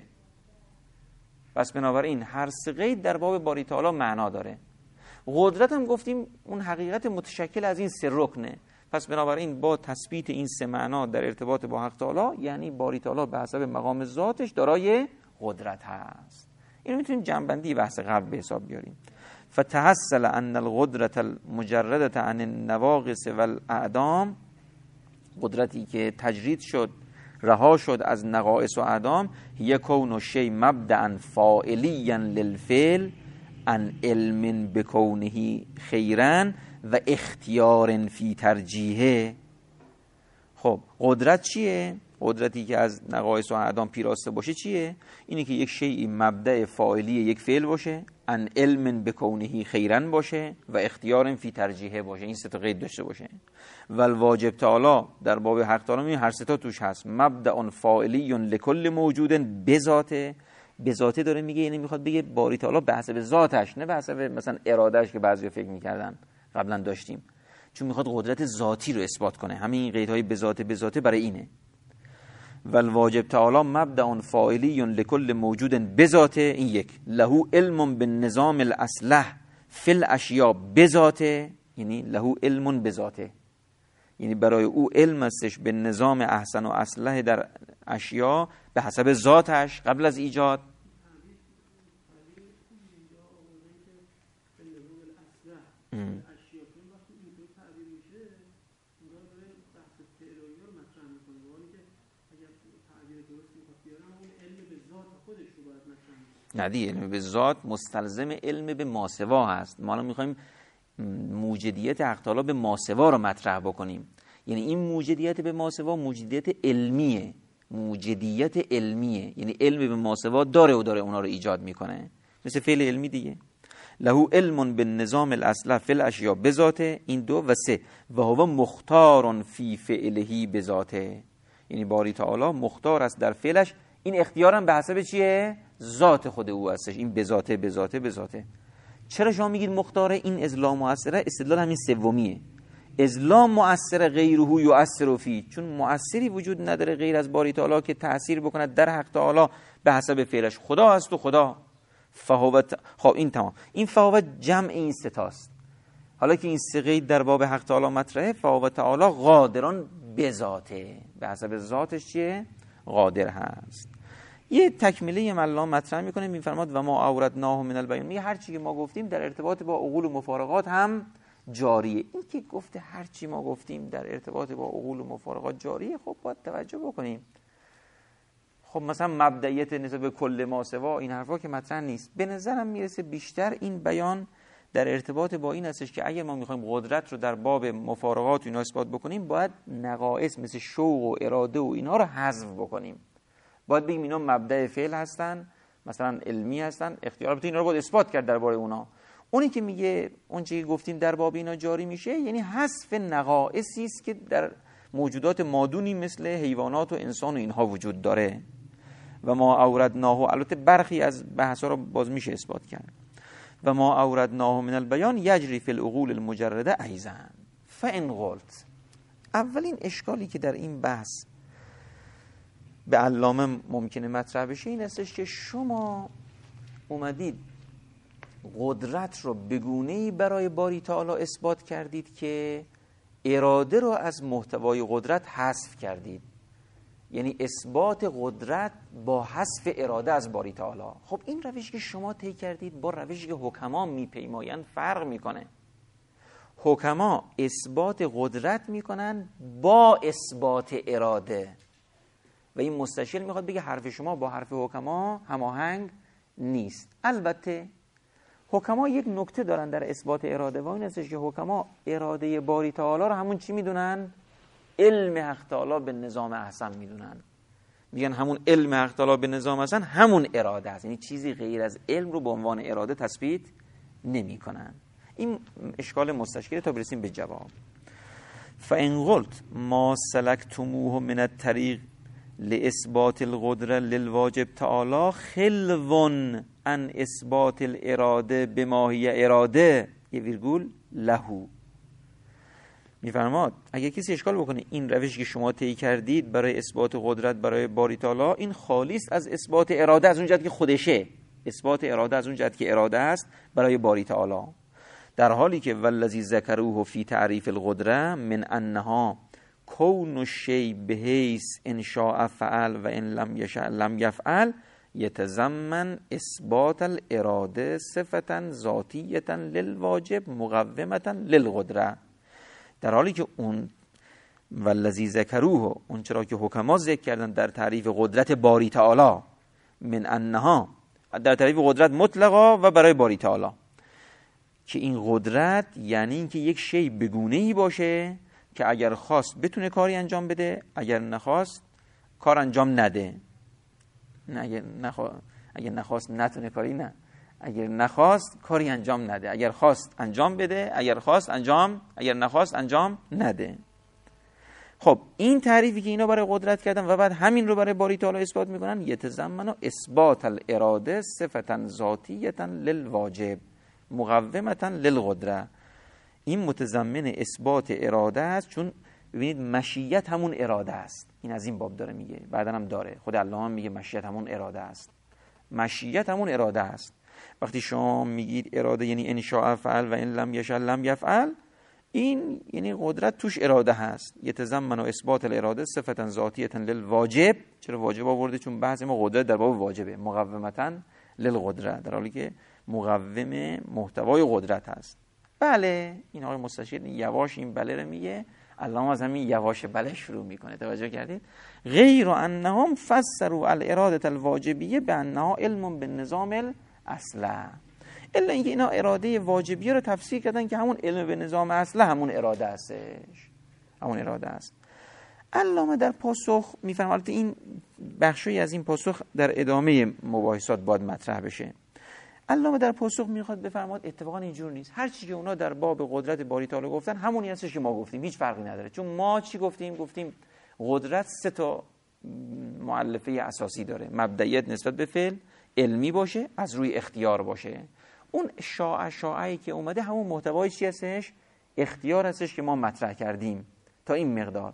پس بنابراین هر 3 قید در باب باری تعالی معنا داره. قدرت هم گفتیم اون حقیقت متشکل از این 3 رکنه. پس بنابراین با تثبیت این 3 معنا در ارتباط با حق تعالی، یعنی باری تعالی به حسب مقام ذاتش دارای قدرت هست. اینو میتونیم جنبندی بحث قبل به حساب بیاریم. فتحصل ان القدرة المجردة عن النواقص والاعدام، قدرتی که تجرید شد، رها شد از نقائص و اعدام، یکون الشیء مبدأ فاعلیا للفعل عن علم بکونه خیرا و اختیار فی ترجیحه. خب قدرت چیه؟ قدرتی که از نقائص و اعدام پیراسته باشه چیه؟ اینه که یک شیء مبدأ فاعلی یک فعل باشه، ان علم بکونه خیرا باشه و اختیار فی ترجیحه باشه. این 3 قید داشته باشه. و الواجب تعالی در باب حق تعالی هر 3 توش هست. مبدأ فاعلی لکل موجود بذاته. بذاته داره میگه، یعنی میخواد بگه باری تعالی به حسب ذاتش، نه به حسب مثلا ارادهش که بعضیا فکر میکردن قبلا داشتیم، چون میخواد قدرت ذاتی رو اثبات کنه. همین قیدهای بذاته برای اینه. و الواجب تعالی مبدأ فاعلی لکل موجود بذاته. این یک. له علم بالنظام الاصلح فی الاشیاء بذاته، یعنی له علم بذاته، یعنی برای او علم استش به نظام احسن و اصلح در اشیاء به حسب ذاتش قبل از ایجاد. نه دیگه، علم به ذات مستلزم علم به ماسوا هست. ما الان میخوایم موجدیت حق تعالی به ماسوا رو مطرح بکنیم. یعنی این موجدیت به ماسوا موجدیت علمیه. موجدیت علمیه، یعنی علم به ماسوا داره و داره اونا رو ایجاد میکنه، مثل فعل علمی دیگه. له علم بالنظام الاصلح فی الاشیاء بذاته. این 2. و 3. و هو مختار فی فعله بذاته، یعنی باری تعالی مختار است در فعلش. این اختیارم به حسب چیه؟ ذات خود او هستش. این بذاته. چرا شما میگید مختاره؟ این اذلا مؤثره. استدلال همین سومیه. اذلا مؤثر غیره یؤثر فی، چون مؤثری وجود نداره غیر از باری تعالی که تأثیر بکند در حق تعالی به حسب فعلش. خدا هست و خدا فهوت. خب این تمام. این فهوت جمع این 3 تاست. حالا که این 3 قید در باب حق تعالی مطرحه، فهوت تعالی قادران بذاته، به حسب ذاتش چیه؟ قادر هست. یه تکمیله علامه مطرح میکنه، میفرماد و ما اوردناه من البیان، میگه هر چی که ما گفتیم در ارتباط با عقول و مفارقات هم جاریه. این که گفته هر چی ما گفتیم در ارتباط با عقول و مفارقات جاریه، خب باید توجه بکنیم. خب مثلا مبدئیت نسبت به کل ما سوا، این حرفا که مطرح نیست. به نظرم میرسه بیشتر این بیان در ارتباط با این هستش که اگر ما میخوایم قدرت رو در باب مفارقات و اینا اثبات بکنیم، باید نقائص مثل شوق و اراده و اینا رو حذف بکنیم. باید بگیم اینا مبدأ فعل هستن، مثلا علمی هستن، اختیار. البته اینا رو باید اثبات کرد درباره اونا. اونی که میگه اون چیزی که گفتیم در باب اینا جاری میشه، یعنی حذف نقائصی است که در موجودات مادونی مثل حیوانات و انسان و اینها وجود داره. و ما اوردناه، البته برخی از بحثا رو باز میشه اثبات کرد. و ما اوردناه من البیان یجری فی العقول المجرده ایضا فان قلت. اولین اشکالی که در این بحث به علامه ممکنه مطرح بشه این استش که شما اومدید قدرت رو به گونه‌ای برای باری تعالی اثبات کردید که اراده رو از محتوای قدرت حذف کردید. یعنی اثبات قدرت با حذف اراده از باری تعالی. خب این روشی که شما طی کردید با روشی که حکما میپیمایند فرق میکنه. حکما اثبات قدرت میکنن با اثبات اراده و این مستشل میخواد بگه حرف شما با حرف حکما هماهنگ نیست. البته حکما یک نکته دارن در اثبات اراده و این هستش که حکما اراده باری تعالی رو همون چی میدونن؟ علم حق تعالی به نظام احسن میدونن. میگن همون علم حق تعالی به نظام احسن همون اراده است، یعنی چیزی غیر از علم رو به عنوان اراده تثبیت نمیکنن. این اشکال مستشکله تا برسیم به جواب. فان قلت ما سلکتموه من الطریق لاثبات القدره للواجب تعالی خلون عن اثبات الاراده بما هی اراده یه ویرگول لهو. میفرماد اگه کسی اشکال بکنه این روشی که شما طی کردید برای اثبات قدرت برای باری تعالی این خالی است از اثبات اراده از اون جهت که خودشه، اثبات اراده از اون جهت که اراده است برای باری تعالی، در حالی که والذی ذکروه فی تعریف القدره من انها کون الشیء بحیث ان شاء فعل و ان لم یشاء لم یفعل یتضمن اثبات الاراده صفتا ذاتیه للواجب مقومه للقدره. در حالی که اون والذی ذکروه اون چرا که حکما ذکر کردن در تعریف قدرت باری تعالی من انها در تعریف قدرت مطلقا و برای باری تعالی که این قدرت یعنی اینکه یک شی بگونه‌ای باشه که اگر خواست بتونه کاری انجام بده، اگر نخواست کار انجام نده. نه اگر نخواست نتونه کاری، نه اگر نخواست کاری انجام نده، اگر خواست انجام بده، اگر خواست انجام، اگر نخواست انجام نده. خب این تعریفی که اینا برای قدرت کردن و بعد همین رو برای باری تعالی اثبات میکنن یتضمن اثبات الاراده صفتا ذاتیه للواجب مقومه للقدره. این متضمن اثبات اراده است، چون ببینید مشیت همون اراده است. این از این باب داره میگه، بعدا هم داره خود الله هم میگه مشیت همون اراده است. مشیت همون اراده است. وقتی شما میگید اراده یعنی ان شاء فعل و ان لم یشاء لم یفعل، این یعنی قدرت توش اراده هست. یتضمن اثبات الاراده صفتا ذاتیه للواجب. چرا واجب آورده؟ چون بحث ما قدرت در باب واجبه. مقومه للقدره، در حالی که مقوم محتوای قدرت هست. بله این آقای مستشیر یواش این بله رو میگه، علامه از همین یواش بله شروع میکنه. توجه کردید؟ غیر انهم فسروا الاراده الواجبیه بانها علم بالنظام الاصل. الا اینکه اینا اراده واجبیه رو تفسیر کردن که همون علم به نظام اصل همون اراده هستش، همون اراده است. علامه در پاسخ میفرماید، البته این بخشی از این پاسخ در ادامه مباحثات باید مطرح بشه. علامه در پاسخ میخواد بفرماد اتفاقا اینجور نیست. هر چی که اونا در باب قدرت باری تعالی گفتن همونی هستش که ما گفتیم، هیچ فرقی نداره. چون ما چی گفتیم؟ گفتیم قدرت 3 تا مؤلفه اساسی داره. مبدئیت نسبت به فعل، علمی باشه، از روی اختیار باشه. اون شاعی که اومده همون محتوای چی هستش؟ اختیار هستش که ما مطرح کردیم تا این مقدار.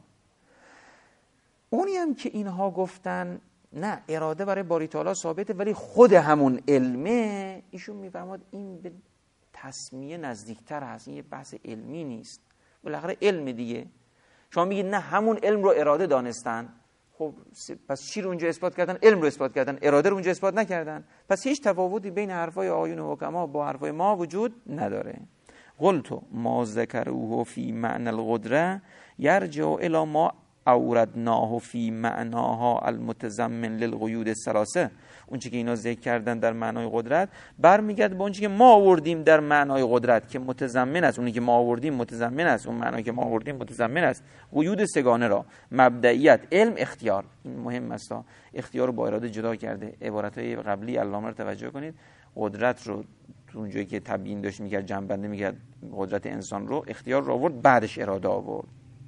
اونی هم که اینها گفتن نه اراده برای باری تعالی ثابته ولی خود همون علمه، ایشون میفرماد این به تسمیه نزدیکتر هست، این یه بحث علمی نیست. بالاخره علم دیگه. شما میگید نه همون علم رو اراده دانستن، خب پس چی رو اونجا اثبات کردن؟ علم رو اثبات کردن، اراده رو اونجا اثبات نکردن. پس هیچ تفاوتی بین حرفای آیون حکما با حرفای ما وجود نداره. قلتو ما ذکروه فی معنی القدره یرجع الی ما اوردناه فی معناها المتضمن للقیود الثلاثه. اون چیزی که اینا ذکر کردن در معنای قدرت برمیگرده به اون چیزی که ما آوردیم در معنای قدرت که متضمن است. اونی که ما آوردیم متضمن است، اون معنایی که ما آوردیم متضمن است قیود سگانه را: مبدئیت، علم، اختیار. این مهم است، اختیار رو با اراده جدا کرده. عبارتهای قبلی علامه رو توجه کنید. قدرت رو تو اونجایی که تبیین داشت میکرد، جنبنده میکرد قدرت انسان رو، اختیار رو آورد، بعدش اراده آورد.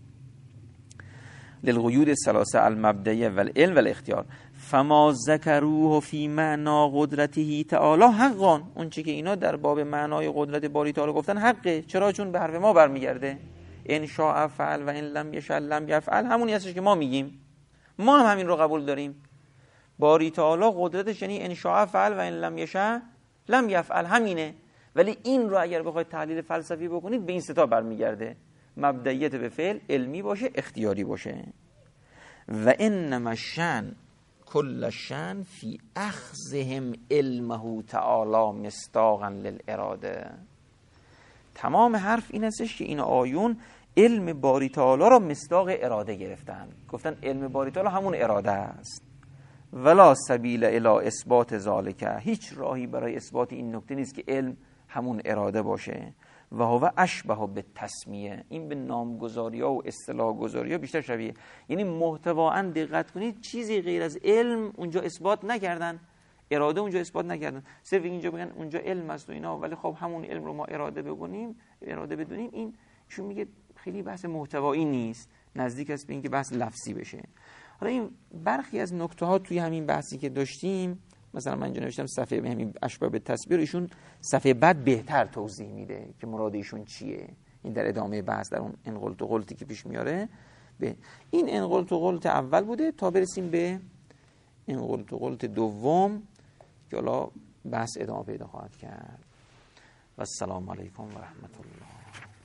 للقیود الثلاثه المبدئیه والعلم والاختیار فما ذکروه فی معنا قدرته تعالی حقا. اون چی که اینا در باب معنای قدرت باری تعالی گفتن حقه. چرا؟ چون به حرف ما برمیگرده. ان شاء فعل و ان لم یشاء لم یفعل، همونی هستش که ما میگیم. ما هم همین رو قبول داریم. باری تعالی قدرتش یعنی ان شاء فعل و ان لم یشاء لم یفعل، همینه. ولی این رو اگر بخواید تحلیل فلسفی بکنید به این سه تا برمیگرده. مبدئیت به فعل علمی باشه، اختیاری باشه. و انما الشأن کل الشأن فی اخذهم علمه تعالی مصداقا للاراده. تمام حرف این هستش که این آیون علم باری تعالی را مصداق اراده گرفتن. گفتن علم باری تعالی همون اراده است. ولا سبیل الی اثبات ذالک، هیچ راهی برای اثبات این نکته نیست که علم همون اراده باشه. و هو اشبه به تسمیه، این به نامگذاری ها و اصطلاح گذاری ها بیشتر شبیه. یعنی محتواً دقت کنید چیزی غیر از علم اونجا اثبات نکردن، اراده اونجا اثبات نکردن. صرف اینجا بگن اونجا علم است و اینا، ولی خب همون علم رو ما اراده بدونیم. این ایشون میگه خیلی بحث محتوایی نیست، نزدیک است به اینکه بحث لفظی بشه. حالا این برخی از نکته ها توی همین بحثی که داشتیم، مثلا من اینجا نوشتم صفحه همین اشباه به تصویر، ایشون صفحه بعد بهتر توضیح میده که مراد ایشون چیه. این در ادامه بحث در اون انقلت و قلتی که پیش میاره. به این انقلت و قلت اول بوده تا برسیم به انقلت و قلت دوم که حالا بحث ادامه پیدا خواهد کرد. و السلام علیکم و رحمت الله.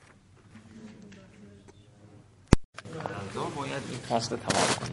باید این فصل تمام کنیم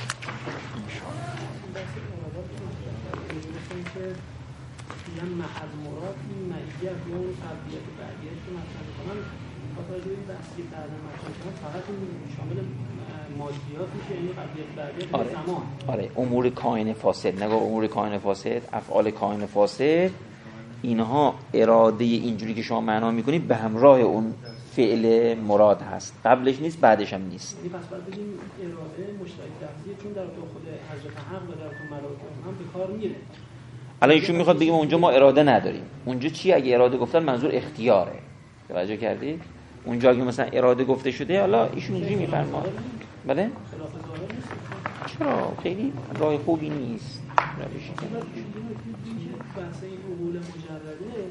میگن محل مراد این معیت یا اون تربیت بعدیت که مطرح میکنن خاطر این بحثی که بعد مطرح کنن فقط شامل مادیات میشه، یعنی قضیه بعدیت زمان. آره امور کائن فاسد، نگاه امور کائن فاسد، افعال کائن فاسد، اینها اراده اینجوری که شما معنا میکنید به همراه اون فعل مراد هست، قبلش نیست بعدش هم نیست. پس باید بگیم اراده مشترک لفظیه، چون در تو خود حضرت حق و در تو ملائکه هم به کار میره. الان ایشون میخواد بگیم اونجا ما اراده نداریم. اونجا چی اگه اراده گفتن منظور اختیاره. توجه کردید؟ اونجا اگه مثلا اراده گفته شده، حالا ایشون اینجوری میفرماد. بله؟ چرا؟ خیلی راه خوبی نیست. روشی که بحث این عقول مجرده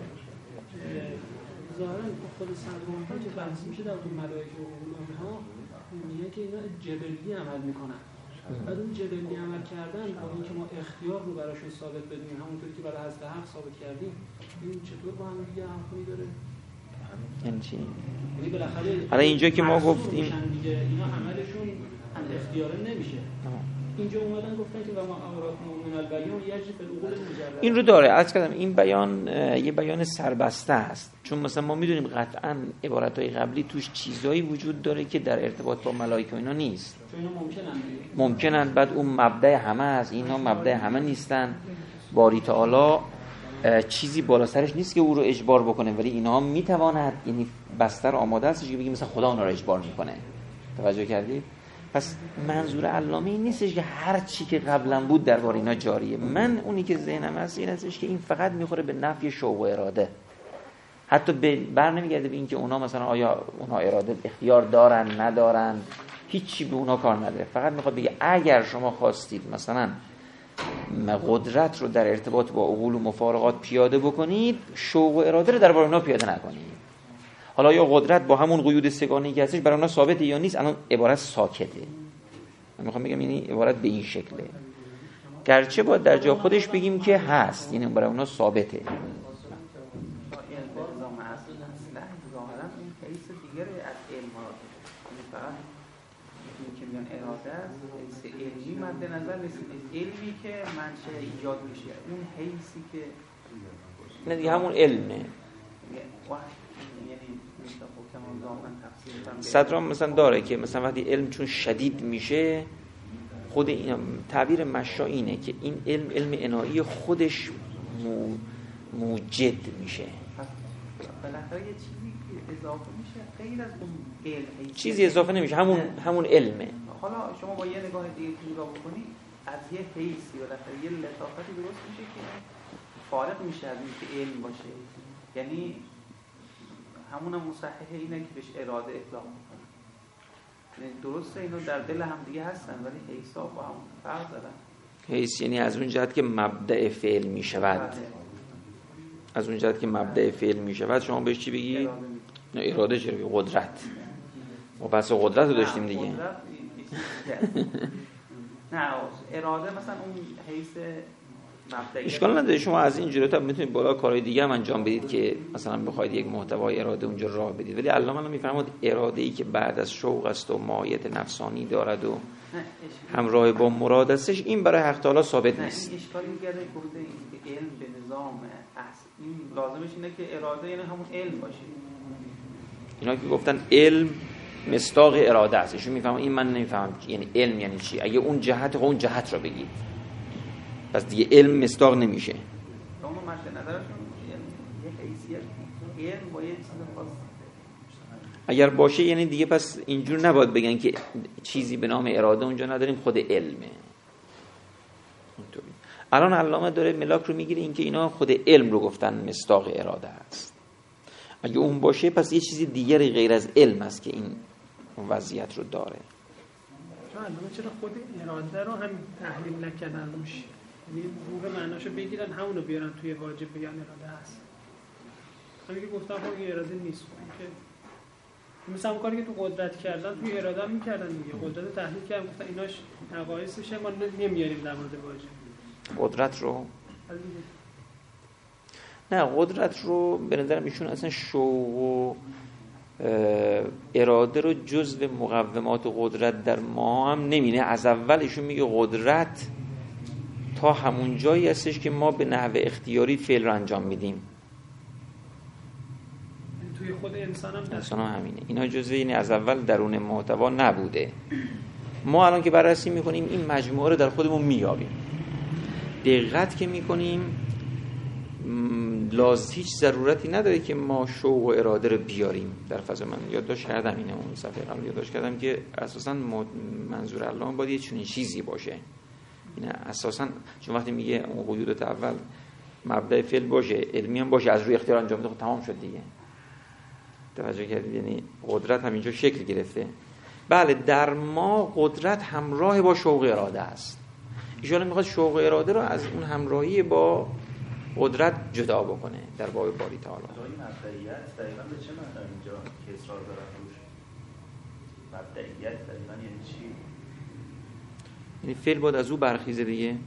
ظاهرا خود صدران که بحث میشه در تو ملائکه و عقول اونها میگه که اینا جبلی عمل میکنن. بعد اون جبلی عمل کردن با اینکه ما اختیار رو براشون ثابت بدیم، همونطوری که برای حضرت حق ثابت کردیم، این چطور با هم دیگه همخوانی داره؟ یعنی چی؟ یعنی بالاخره الان اینجا که ما گفتیم اینا عملشون اختیاره نمیشه. اینجا اومدن گفتن که و ما اوراقنا من البیان یجری فی العقول مجرده. این رو داره. عرض کردم این بیان یه بیان سربسته است، چون مثلا ما میدونیم قطعا عبارت‌های قبلی توش چیزایی وجود داره که در ارتباط با ملائکه اینا نیست. ممکنن بعد اون مبدأ همه است، اینا مبدأ همه نیستن. باری تعالی چیزی بالا سرش نیست که او رو اجبار بکنه، ولی اینها میتواند، یعنی بستر آماده است که بگیم مثلا خدا اونا رو اجبار میکنه. توجه کردید؟ پس منظور علامه این نیستش که هر چی که قبلا بود درباره اینا جاریه. من اونی که ذهنم هست این هستش که این فقط میخوره به نفی شوق و اراده، حتی بر نمیگرده به این که اونا مثلا آیا اونا اراده اختیار دارن ندارن، هیچی به اونا کار نداره. فقط میخواد بگه اگر شما خواستید مثلا قدرت رو در ارتباط با عقول و مفارقات پیاده بکنید، شوق و اراده رو درباره اونا پیاده نکنید. حالا یا قدرت با همون قیود سگانه‌ای که هستش برای اونا ثابته یا نیست، الان عبارت ساکته. من میخوام بگم یعنی عبارت به این شکله، گرچه باید در جا خودش بگیم که هست، یعنی برای اونا ثابته. علمی مد نظر نیست، علمی که منشأ ایجاد میشه، اون حیثی که نه دیگه همون علمه. صدرام مثلا داره که مثلا وقتی علم چون شدید میشه، خود این تعبیر مشا اینه که این علم عنایی خودش موجد میشه. بالاخره یه چیزی اضافه میشه غیر از اون علم، چیزی اضافه نمیشه، همون علمه. حالا شما با یه نگاه دیگه نگاه بکنید، از یه حیثی بالاخره یه لطافتی درست میشه که فارق میشه از این که علم باشه. یعنی همون مصحح اینه که بهش اراده اطلاق میکنه. یعنی درسته اینو در دل هم دیگه هستن ولی حیثا با هم فرق دارن. حیث یعنی از اون جهت که مبدأ فعل می شود، از اون جهت که مبدأ فعل می شود شما بهش چی بگی؟ نه اراده چرا بگی؟ قدرت. ما پس قدرت رو داشتیم دیگه. نه اراده مثلا اون حیث مبدأ اشکال نداره، شما از این جلوتر میتونید بالا کارهای دیگه هم انجام بدید که مثلا بخواید یک محتوای اراده اونجا راه بدید، ولی علامه میفرماد اراده ای که بعد از شوق است و مایت نفسانی دارد و همراه با مراد استش، این برای حق تعالی ثابت نیست. این اشکالی میگرده گفته این که علم به نظام اصل این لازمش اینه که اراده یعنی همون علم باشه. اینا که گفتن علم مصداق اراده است، ایشون میفهمن، این من نمیفهمم یعنی علم یعنی چی. اگه اون جهت اون جهت رو بگید پس دیگه علم مصداق نمیشه. اون مد نظرشون یه حیثیت علم با یه چیز خاص اگر باشه یعنی دیگه پس اینجور نباید بگن که چیزی به نام اراده اونجا نداریم، خود علمه. الان علامه داره ملاک رو میگیره این که اینا خود علم رو گفتن مصداق اراده است. اگه اون باشه پس یه چیزی دیگری غیر از علم است که این وضعیت رو داره. علامه چرا خود اراده رو هم تحلیل نکردن روش، یعنی روح معناشو بگیرن همونو بیارن توی واجب بگن اراده هست. همین که گفتم خب اراده نیست، که مثلا اون کاری که تو قدرت کردن توی اراده هم میکردن دیگه. قدرت تحلیل کردن گفتن ایناش نقایصشه ما نمیاریم در مورد واجب. قدرت رو نه، قدرت رو به نظرم ایشون اصلا شوق و اراده رو جزو مقومات قدرت در ما هم نمینه. از اول ایشون میگه قدرت تا همون جایی هستش که ما به نحو اختیاری فعل رو انجام میدیم. توی خود انسان هم همینه. اینا جزء اینه، از اول درون محتوا نبوده. ما الان که بررسی میکنیم این مجموعه رو در خودمون میابیم. دقت که میکنیم هیچ ضرورتی نداره که ما شوق و اراده رو بیاریم در فضا. من یادداشت کردم اینه، اون صفحه قبل یادداشت کردم که اساساً منظور علامه باید یه چنین چیزی باشه. اینه اساساً، چون وقتی میگه اون قیودات اول مبدأ فعل باشه، علمی هم باشه، از روی اختیار انجام بده، خب تمام شد دیگه. توجه کردید؟ یعنی قدرت هم اینجا شکل گرفته. بله در ما قدرت همراه با شوق اراده است. ایشون میخواد شوق اراده رو از اون همراهی با قدرت جدا بکنه در باب باری تعالی. این مبدئیت دقیقاً به چه معنی اینجا که اصرار دارن روش؟ مبدئیت دقیقاً یعنی چی؟ یعنی فعل باید از او برخیزه دیگه.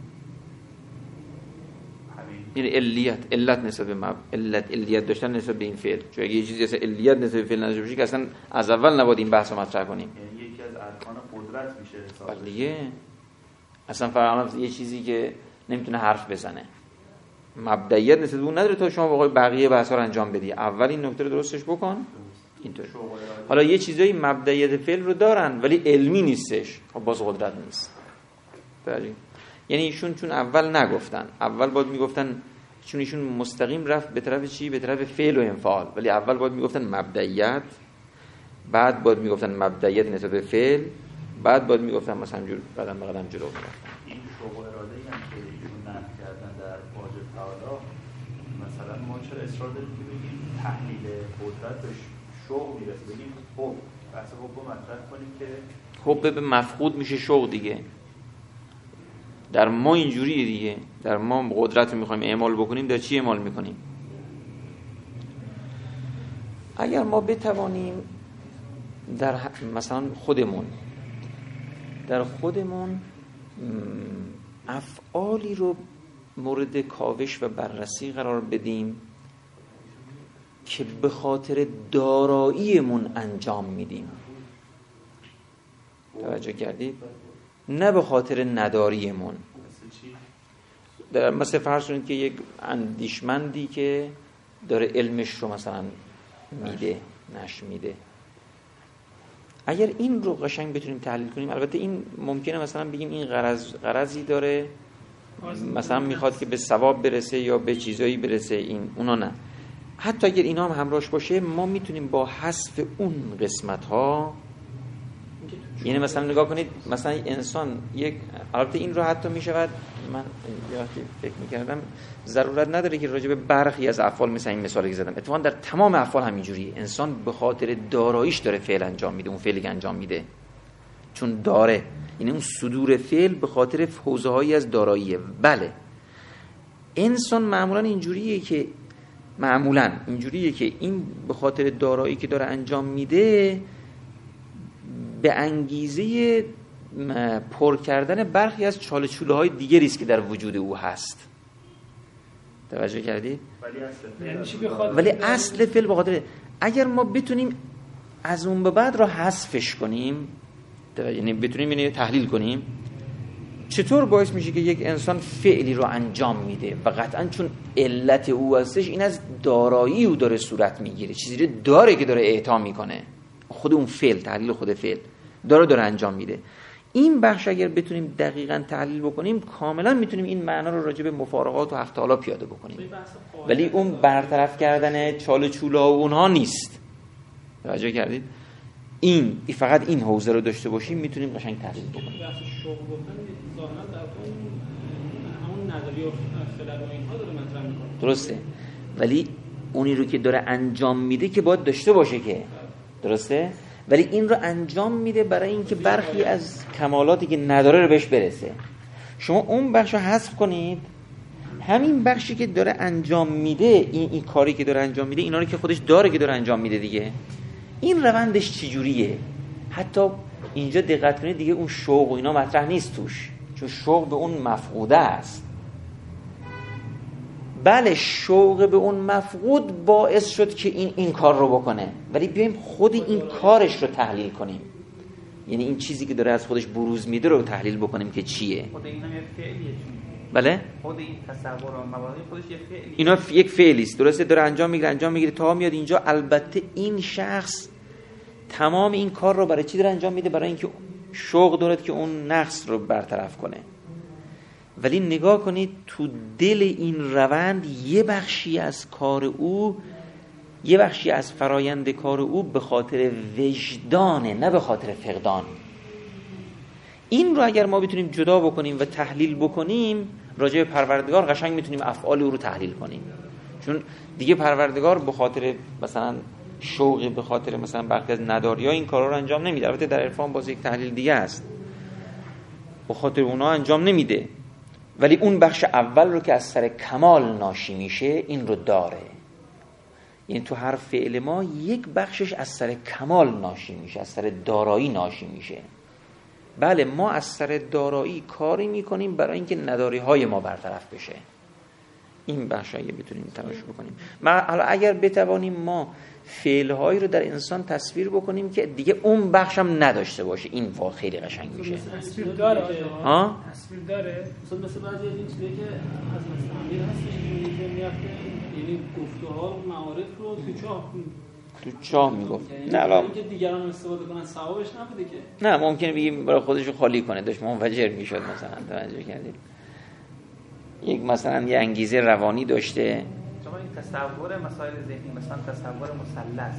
یعنی علت نسبت به علیت داشتن نسبت به این فعل. چون اگه یه چیزی اصلا علیت نسبت به فعل نداشته باشه که اصلا از اول نباید این بحث رو مطرح کنیم. یعنی یکی از ارکان قدرت میشه حساب. بله دیگه. اصلا فرض یه چیزی که نمیتونه حرف بزنه، مبدئیت نسبت به اون نداره تا شما بقیه بحثا رو انجام بدی. اول این نکته رو درستش بکن. اینطوری. حالا یه چیزایی مبدئیت فعل رو دارن ولی علمی نیستش، خب باز قدرت نیست. درسته؟ یعنی ایشون چون اول نگفتن، اول باید میگفتن، چون ایشون مستقیم رفت به طرف چی؟ به طرف فعل و انفعال، ولی اول باید میگفتن مبدئیت، بعد باید میگفتن مبدئیت نسبت به فعل، بعد باید میگفتن مثلا جور قدم به قدم جلو میرفتن. این شوق و اراده‌ای هم که ایشون نقد کردن در واجب تعالی، مثلا ما چرا اصرار داریم که بگیم تحلیل قدرت به شوق میرسه؟ بگیم خب بحث حب مطرح کنیم که حب به مفقود میشه شوق دیگه. در ما اینجوریه دیگه. در ما قدرت رو میخوایم اعمال بکنیم، در چی اعمال میکنیم؟ اگر ما بتوانیم در مثلا در خودمون افعالی رو مورد کاوش و بررسی قرار بدیم که به خاطر داراییمون انجام میدیم، توجه کردید؟ نه به خاطر نداریمون. مثل فرض کنید که یک اندیشمندی که داره علمش رو مثلا نشر میده، اگر این رو قشنگ بتونیم تحلیل کنیم، البته این ممکنه مثلا بگیم این غرضی داره، مثلا میخواد که به ثواب برسه یا به چیزایی برسه، این اونا نه. حتی اگر اینا هم همراهش باشه، ما میتونیم با حذف اون قسمت ها یعنی مثلا نگاه کنید، مثلا انسان یک، البته این رو حتی می شود، من یادی فکر می‌کردم ضرورت نداره که راجع به برخی از افعال مثلا این مثالی که زدم، اتفاقا در تمام افعال همینجوریه. انسان به خاطر داراییش داره فعل انجام میده، اون فعلی که انجام میده چون داره، یعنی اون صدور فعل به خاطر حوزه‌هایی از داراییه. بله انسان معمولا اینجوریه که این به خاطر دارایی که داره انجام میده به انگیزه پر کردن برخی از چاله چوله های دیگری است که در وجود او هست. توجه کردید؟ ولی اصل فعل به خاطر، اگر ما بتونیم از اون به بعد را حذفش کنیم، یعنی بتونیم اینو تحلیل کنیم، چطور باعث میشه که یک انسان فعلی رو انجام میده و قطعا چون علت او هستش این از دارایی او داره صورت میگیره، چیزی رو داره که داره اعطا میکنه، خود اون فعل، تحلیل خود فعل داره انجام میده. این بخش اگر بتونیم دقیقاً تحلیل بکنیم کاملا میتونیم این معنا رو راجع به مفارقات و هفت حالا پیاده بکنیم، ولی اون برطرف کردن چاله چولا و اونها نیست. توجه کردید؟ این فقط این حوزه رو داشته باشیم میتونیم قشنگ تحلیل بکنیم. بحث شغل گفتن ظاهرا در همون نظریه و فلر و اینها داره مطرح میکنه. درسته، ولی اونی رو که داره انجام میده که باید داشته باشه که درسته، ولی این رو انجام میده برای اینکه برخی از کمالاتی که نداره رو بهش برسه. شما اون بخش رو حذف کنید، همین بخشی که داره انجام میده، این کاری که داره انجام میده، اینا رو که خودش داره که داره انجام میده دیگه، این روندش چجوریه؟ حتی اینجا دقت کنید دیگه اون شوق و اینا مطرح نیست توش، چون شوق به اون مفقوده است. بله شوق به اون مفقود باعث شد که این کار رو بکنه، ولی بیایم خود این کارش رو تحلیل کنیم، یعنی این چیزی که داره از خودش بروز میده رو تحلیل بکنیم که چیه. خود این هم یک فعلیه. بله؟ خود این تصور و مبادی خودش یک فعلیه. اینا یک فعلی است، درسته، داره انجام میگیره تا میاد اینجا. البته این شخص تمام این کار رو برای چی داره انجام میده؟ برای اینکه شوق دارد که اون نقص رو برطرف کنه. ولی نگاه کنید تو دل این روند یه بخشی از کار او، یه بخشی از فرایند کار او به خاطر وجدانه، نه به خاطر فقدان. این رو اگر ما بتونیم جدا بکنیم و تحلیل بکنیم راجع به پروردگار، قشنگ میتونیم افعال او رو تحلیل کنیم، چون دیگه پروردگار به خاطر مثلا شوقی، به خاطر مثلا برخی از نداری‌ها این کارا رو انجام نمیده. البته در عرفان باز یک تحلیل دیگه است، به خاطر اونها انجام نمیده، ولی اون بخش اول رو که از سر کمال ناشی میشه این رو داره. یعنی تو هر فعل ما یک بخشش از سر کمال ناشی میشه، از سر دارایی ناشی میشه. بله ما از سر دارایی کاری میکنیم برای اینکه نداری های ما برطرف بشه. این بخش اگه بتونیم تلاش بکنیم، حالا اگر بتوانیم ما فعل‌هایی رو در انسان تصویر بکنیم که دیگه اون بخش هم نداشته باشه، این واقعا خیلی قشنگ میشه. تصویر داره ها؟ تصویر داره. مثلا بعضی از این چیزایی که از مثلا امیر هستش که میافته، یعنی گفته‌ها و معارف رو تو چاه میگفت. یعنی نه الان اینکه دیگران استفاده کنن ثوابش نبوده که. نه ممکنه بگیم برای خودش رو خالی کنه، داشت منفجر میشد مثلا. توجه کردید؟ یک مثلا یه انگیزه روانی داشته. شما این تصور مسائل ذهنی، مثلا تصور مثلث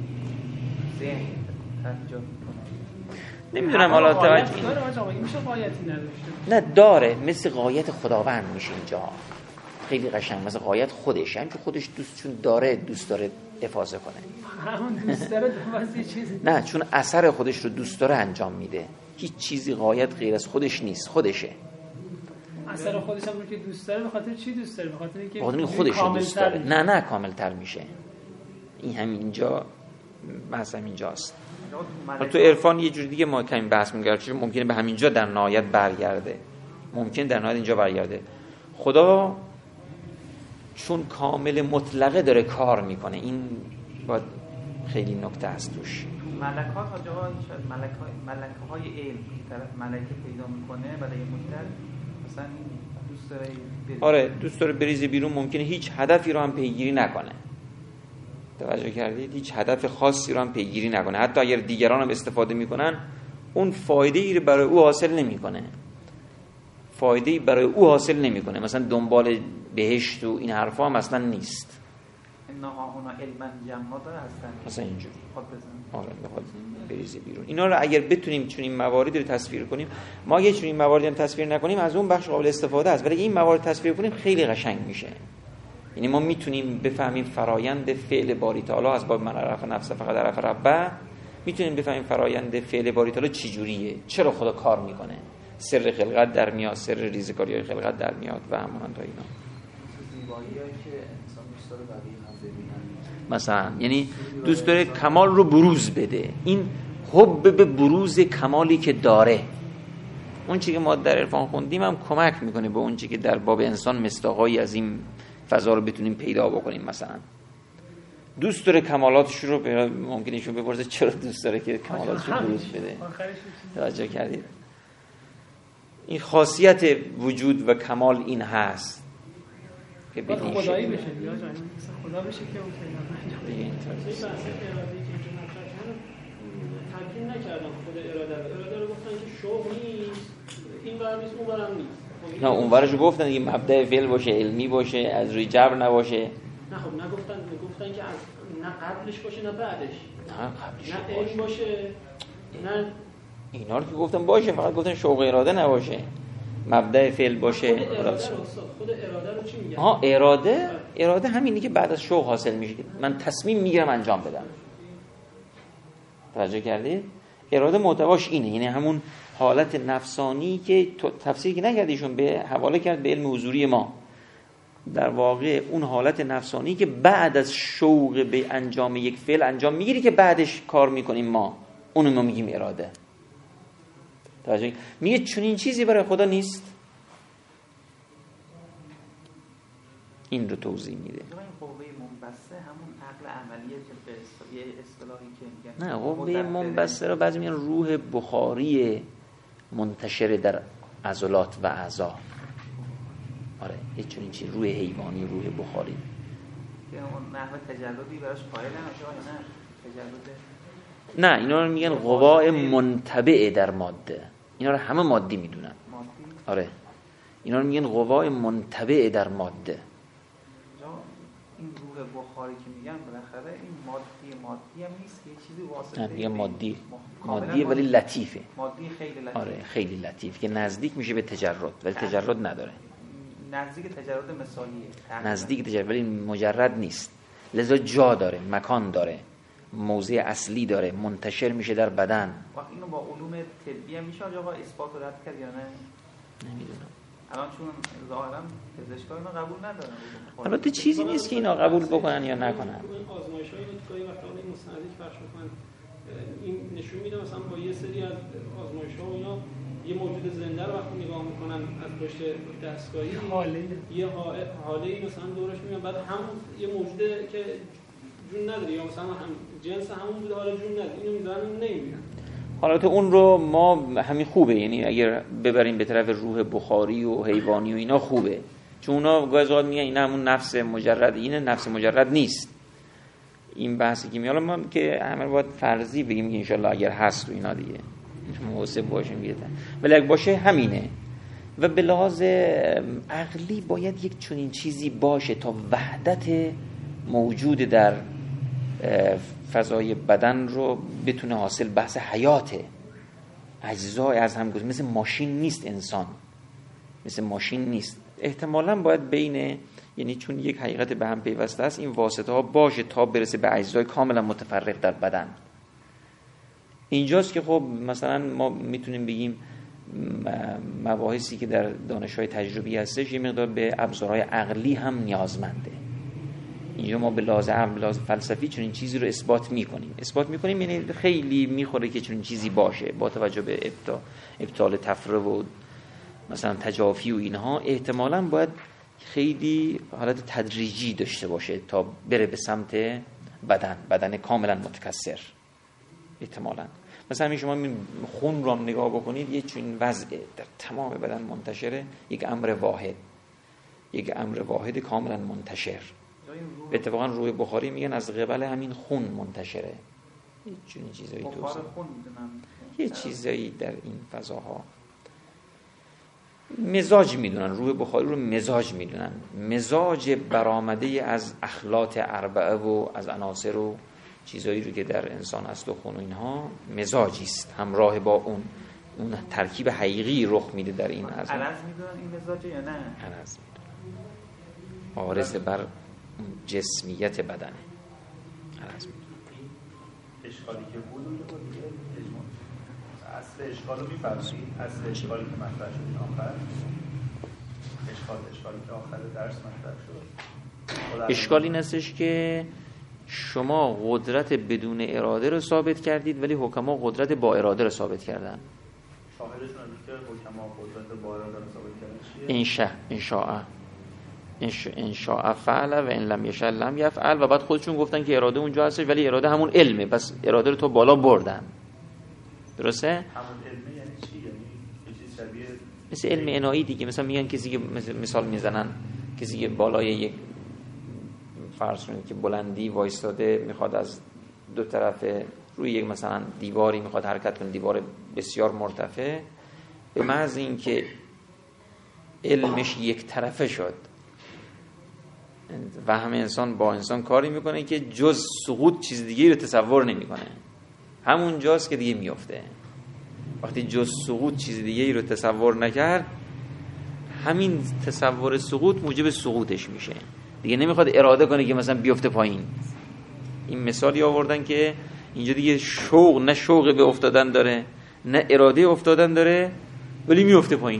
ذهن ترجمه کنه. نمیدونم حالا توجه میشه قایتی نداشته. نه داره، مثل قایت خداوند میشه اینجا. خیلی قشنگ، مثل قایت خودش، همین که خودش چون دوست داره افاضه کنه. همون دوست داره واسه چیزی. نه چون اثر خودش رو دوست داره انجام میده. هیچ چیزی قایت غیر از خودش نیست، خودشه. اثر خودش هم رو که دوست داره، به خاطر چی دوست داره؟ به خاطر اینکه خودش رو دوست داره. نه کامل‌تر میشه. این همینجا بحث همینجاست. تو عرفان یه جور دیگه ما کمی بحث می‌گردیم، چون ممکنه به همینجا در نهایت برگرده. ممکن در نهایت اینجا برگرده. خدا چون کامل مطلقه داره کار میکنه، این باید خیلی نکته هست توش. ملکات ها جواب شاید ملکه های علم طرف ملکه پیدا میکنه برای مدت، مثلا دوست داره آره دوست داره بریزه بیرون، ممکنه هیچ هدفی رو هم پیگیری نکنه. توجه کردید؟ هیچ هدف خاصی رو هم پیگیری نکنه، حتی اگر دیگران هم استفاده میکنن اون فایده ای رو برای او حاصل نمیکنه، فایده ای برای او حاصل نمیکنه. مثلا دنبال بهشت و این حرفا هم اصلا نیست. انها هنا علما جمع داره هستن مثلا اینجوری خود بزن آره بخواد بریزه بیرون. اینا رو اگر بتونیم چون این مواردی رو تصویر کنیم، ما اگه چون این مواردی رو تصویر نکنیم از اون بخش قابل استفاده است، ولی این موارد تصویر کنیم خیلی قشنگ میشه. یعنی ما میتونیم بفهمیم فرایند فعل باری تعالی از باب من عرف نفس فقط عرف ربه، میتونیم بفهمیم فرایند فعل باری تعالی چه جوریه، چرا خدا کار میکنه، سر خلقت در میاد، سر ریزکاری خلقت در میاد و همون تا اینا. زیباییه که انسان دوست داره بقیه هم ببینن، مثلا یعنی دوست داره کمال رو بروز بده، این حب به بروز کمالی که داره. اون چیزی که ما در عرفان خوندیم هم کمک میکنه به اون چیزی که در باب انسان مصداقایی از این فضا رو بتونیم پیدا بکنیم. مثلا دوست داره کمالاتش رو ممکنه ایشون بپرسه چرا دوست داره که کمالاتش رو بروز بده. توجه کردید؟ این خاصیت وجود و کمال این هست که به این خدایی بشه یا خدا بشه که اون دیگه تبیین نکردم خود اراده رو گفتن که شوق نیست، این بر نیست اون برم نیست. نه اون ورشو گفتن دیگه مبدأ فعل باشه، علمی باشه، از روی جبر نباشه. نه خب گفتن که از نه قبلش باشه نه بعدش، نه قبلش نه علم باشه نه اینا رو که گفتن باشه، فقط گفتن شوق اراده نباشه، مبدأ فعل باشه. خود اراده رو چی میگن؟ اراده همینی که بعد از شوق حاصل میشه، من تصمیم میگیرم انجام بدم. توجه کردید؟ اراده محتواش اینه، یعنی همون حالت نفسانی که تفسیری که نکردیشون به حواله کرد به علم حضوری ما، در واقع اون حالت نفسانی که بعد از شوق به انجام یک فعل انجام میگیری که بعدش کار میکنیم ما، اونو ما میگیم اراده. توجه میگه چون این چیزی برای خدا نیست، این رو توضیح میده. این قوه منبسطه همون عقل عملیه که به اصطلاحی که میگن نه قوه منبسطه رو بعضی میگن روح بخاری منتشر در عضلات و اعضا. آره یه چنین چیز، روح حیوانی، روح بخاری که اون نحوه تجلدی براش قائل نمیشه. نه تجلد نه، اینا رو میگن قوا منتبع در ماده. اینا رو همه مادی میدونن. آره اینا رو میگن قوا منتبع در ماده. این روح بخاری که میگن بالاخره این مادی هم نیست، یه چیزی واسطه. نه میگن مادیه ولی لطیفه. مادی خیلی لطیفه. آره خیلی لطیف که نزدیک میشه به تجرد ولی تجرد نداره. نزدیک تجرد مثالیه. نزدیک تجرد ولی مجرد نیست. لذا جا داره، مکان داره، موضع اصلی داره، منتشر میشه در بدن. وقت اینو با علوم طبی هم میشه آقا اثبات و رد کرد یا نه؟ نمیدونم. الان چون ظاهرا پزشکا اینو قبول ندارن. البته چیزی نیست که اینا قبول بکنن یا نکنن. آزمایش‌های اینکه وقتی این مستندی که پخش می‌کنن این نشون میده مثلا با یه سری از آزمایش‌ها و اینا یه موجود زنده رو وقتی نگاه می‌کنن از پشت دستگاهی یه حاله مثلا دورش میاد، بعد همون یه موجوده که جون نداره یا مثلا هم جنس همون بوده حالا جون نداره، اینو میذارن نمی‌بینن. حالت اون رو ما همین خوبه، یعنی اگر ببریم به طرف روح بخاری و حیوانی و اینا خوبه، چون اونا گاهی اوقات میگن این همون نفس مجرد، اینه نفس مجرد نیست. این بحثی که میاد ما که همه باید فرضی بگیم که انشالله اگر هست و اینا دیگه موثق باشیم بیاد، ولی اگه باشه همینه. و به لحاظ عقلی باید یک چنین چیزی باشه تا وحدت موجود در فضای بدن رو بتونه حاصل. بحث حیاته، اجزای از هم گسته، مثل ماشین نیست انسان، مثل ماشین نیست. احتمالاً باید بین، یعنی چون یک حقیقت به هم پیوسته است، این واسطه ها باشه تا برسه به اجزای کاملا متفرق در بدن. اینجاست که خب مثلا ما میتونیم بگیم مباحثی که در دانش‌های تجربی هستش یه مقدار به ابزارهای عقلی هم نیازمنده. اینجا ما به لحاظ عقل، لحاظ فلسفی چون این چیزی رو اثبات میکنیم یعنی خیلی میخوره که چون این چیزی باشه با توجه به ابطال تفره و مثلا تجافی و اینها. احتمالاً باید خیلی حالت تدریجی داشته باشه تا بره به سمت بدن کاملا متکثر. احتمالاً مثلا شما خون رو هم نگاه بکنید، یه چون وضع در تمام بدن منتشره، یک امر واحد کاملا منتشر. اتفاقا روح بخاری میگن از قبل همین خون منتشره. یه چیزایی تو یه چیزایی در این فضاها. مزاج میدونن، روح بخاری رو مزاج میدونن، مزاج برآمده از اخلاط اربعه و از عناصر و چیزایی رو که در انسان هست و خون و اینها مزاجی است، همراه با اون ترکیب حقیقی رخ میده در این عرض میدونن این مزاجه یا نه؟ عرض میدونن، عارض بر جسمیت بدنه، عرض میدونن. اشکالی که بود اونجا با دیگه اصل اشکال رو میفرمایید، اصل اشکالی که مطرح شد آخر اشکالی که آخر درس مطرح شد، اشکال این هستش که شما قدرت بدون اراده رو ثابت کردید ولی حکما قدرت با اراده رو ثابت کردن. شاهدشون هست که حکما قدرت با اراده رو ثابت کردن چیه؟ انشاء فعل و ان لم یشاء لم یفعل، و بعد خودشون گفتن که اراده اونجا هستش ولی اراده همون علمه، پس اراده رو تو بالا بردن. درسته؟ همون علمه یعنی چی؟ یعنی یه چیز شبیه مثل علم انایی دیگه. مثلا میگن کسی که مثال میزنن کسی که بالای یک فرض کنید که بلندی وایستاده میخواد از دو طرف روی یک مثلا دیواری میخواد حرکت کنه، دیوار بسیار مرتفع، به محض اینکه علمش یک طرفه شد و همه انسان با انسان کاری میکنه که جز سقوط چیز دیگه رو تصور نمیکنه، همون جاست که دیگه میفته. وقتی جز سقوط چیز دیگه رو تصور نکرد، همین تصور سقوط موجب سقوطش میشه، دیگه نمیخواد اراده کنه که مثلا بیفته پایین. این مثالی آوردن که اینجا دیگه شوق، نه شوق به افتادن داره نه اراده افتادن داره ولی میفته پایین.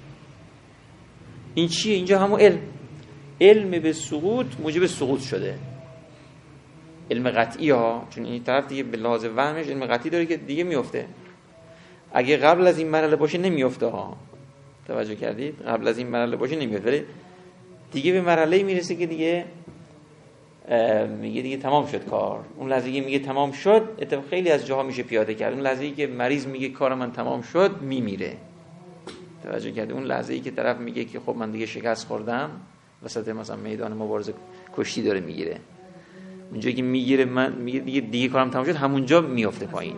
این چیه؟ اینجا همون علم به سقوط موجب سقوط شده، علم قطعی ها، چون این طرف دیگه به لحاظ وهمش علم قطعی داره که دیگه میفته. اگه قبل از این مرحله باشه نمیفته ها، توجه کردید؟ قبل از این مرحله باشه نمیفته، ولی دیگه به مرحله میرسه که دیگه میگه دیگه تمام شد کار. اون لحظه که میگه تمام شد، خیلی از جاها میشه پیاده کرد. اون لحظه‌ای که مریض میگه کار من تمام شد، میمیره. توجه کردید؟ اون لحظه‌ای که طرف میگه که خب من دیگه شکست خوردم، وسط مثلا میدان مبارزه کشتی داره میگیره، اونجا که میگیره من میگه دیگه کارم تمام شد، همونجا میفته پایین.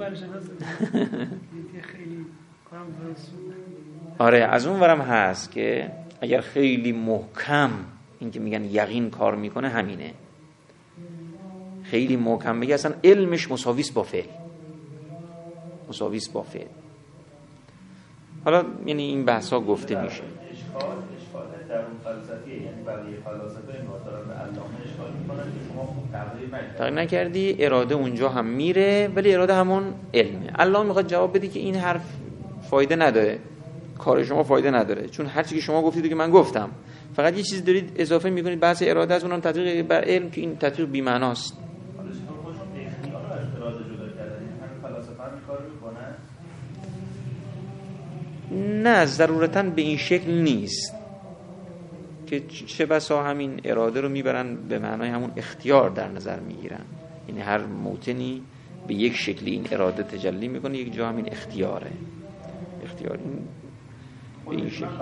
آره، از اون ورم هست که اگر خیلی محکم، این که میگن یقین کار میکنه، همینه، خیلی محکم بگه اصلا علمش مساویس با فعل، مساویس با فعل. حالا یعنی این بحث ها گفته میشه. اشکال در اون فلسفیه، یعنی بقیه فلاسفه این دارن به علامه اشکال میکنن که شما خوب تغییر نکردی، اراده اونجا هم میره ولی اراده همون علمه. علامه میخواد جواب بده که این حرف فایده نداره، کار شما فایده نداره، چون هر چی که شما گفتید که من گفتم، فقط یه چیز دارید اضافه میکنید بحث اراده از اونم تطبیق بر علم که این تطبیق بی معناست. حالا چطور خودشون اختیار رو از اراده جدا کردن؟ همین فلاسفه هم کار میکنن؟ نه، ضرورتاً به این شکل نیست که چه بسا همین اراده رو میبرن به معنای همون اختیار در نظر میگیرن، یعنی هر موطنی به یک شکلی این اراده تجلی میکنه، یک جا همین اختیاره. اختیار این به این شکل.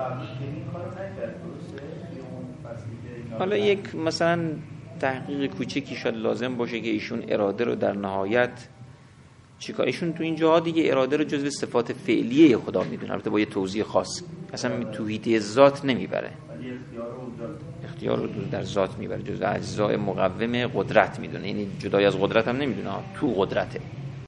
حالا یک مثلا تحقیق کوچکی شاید لازم باشه که ایشون اراده رو در نهایت چیکار، ایشون تو این جاها دیگه اراده رو جزو صفات فعلیه خدا میدونه، البته با یه توضیح خاص، اصلا توحید ذات نمیبره، اختیار رو در ذات میبره، جزو اجزای مقوم قدرت میدونه، یعنی جدای از قدرت هم نمیدونه، تو قدرته.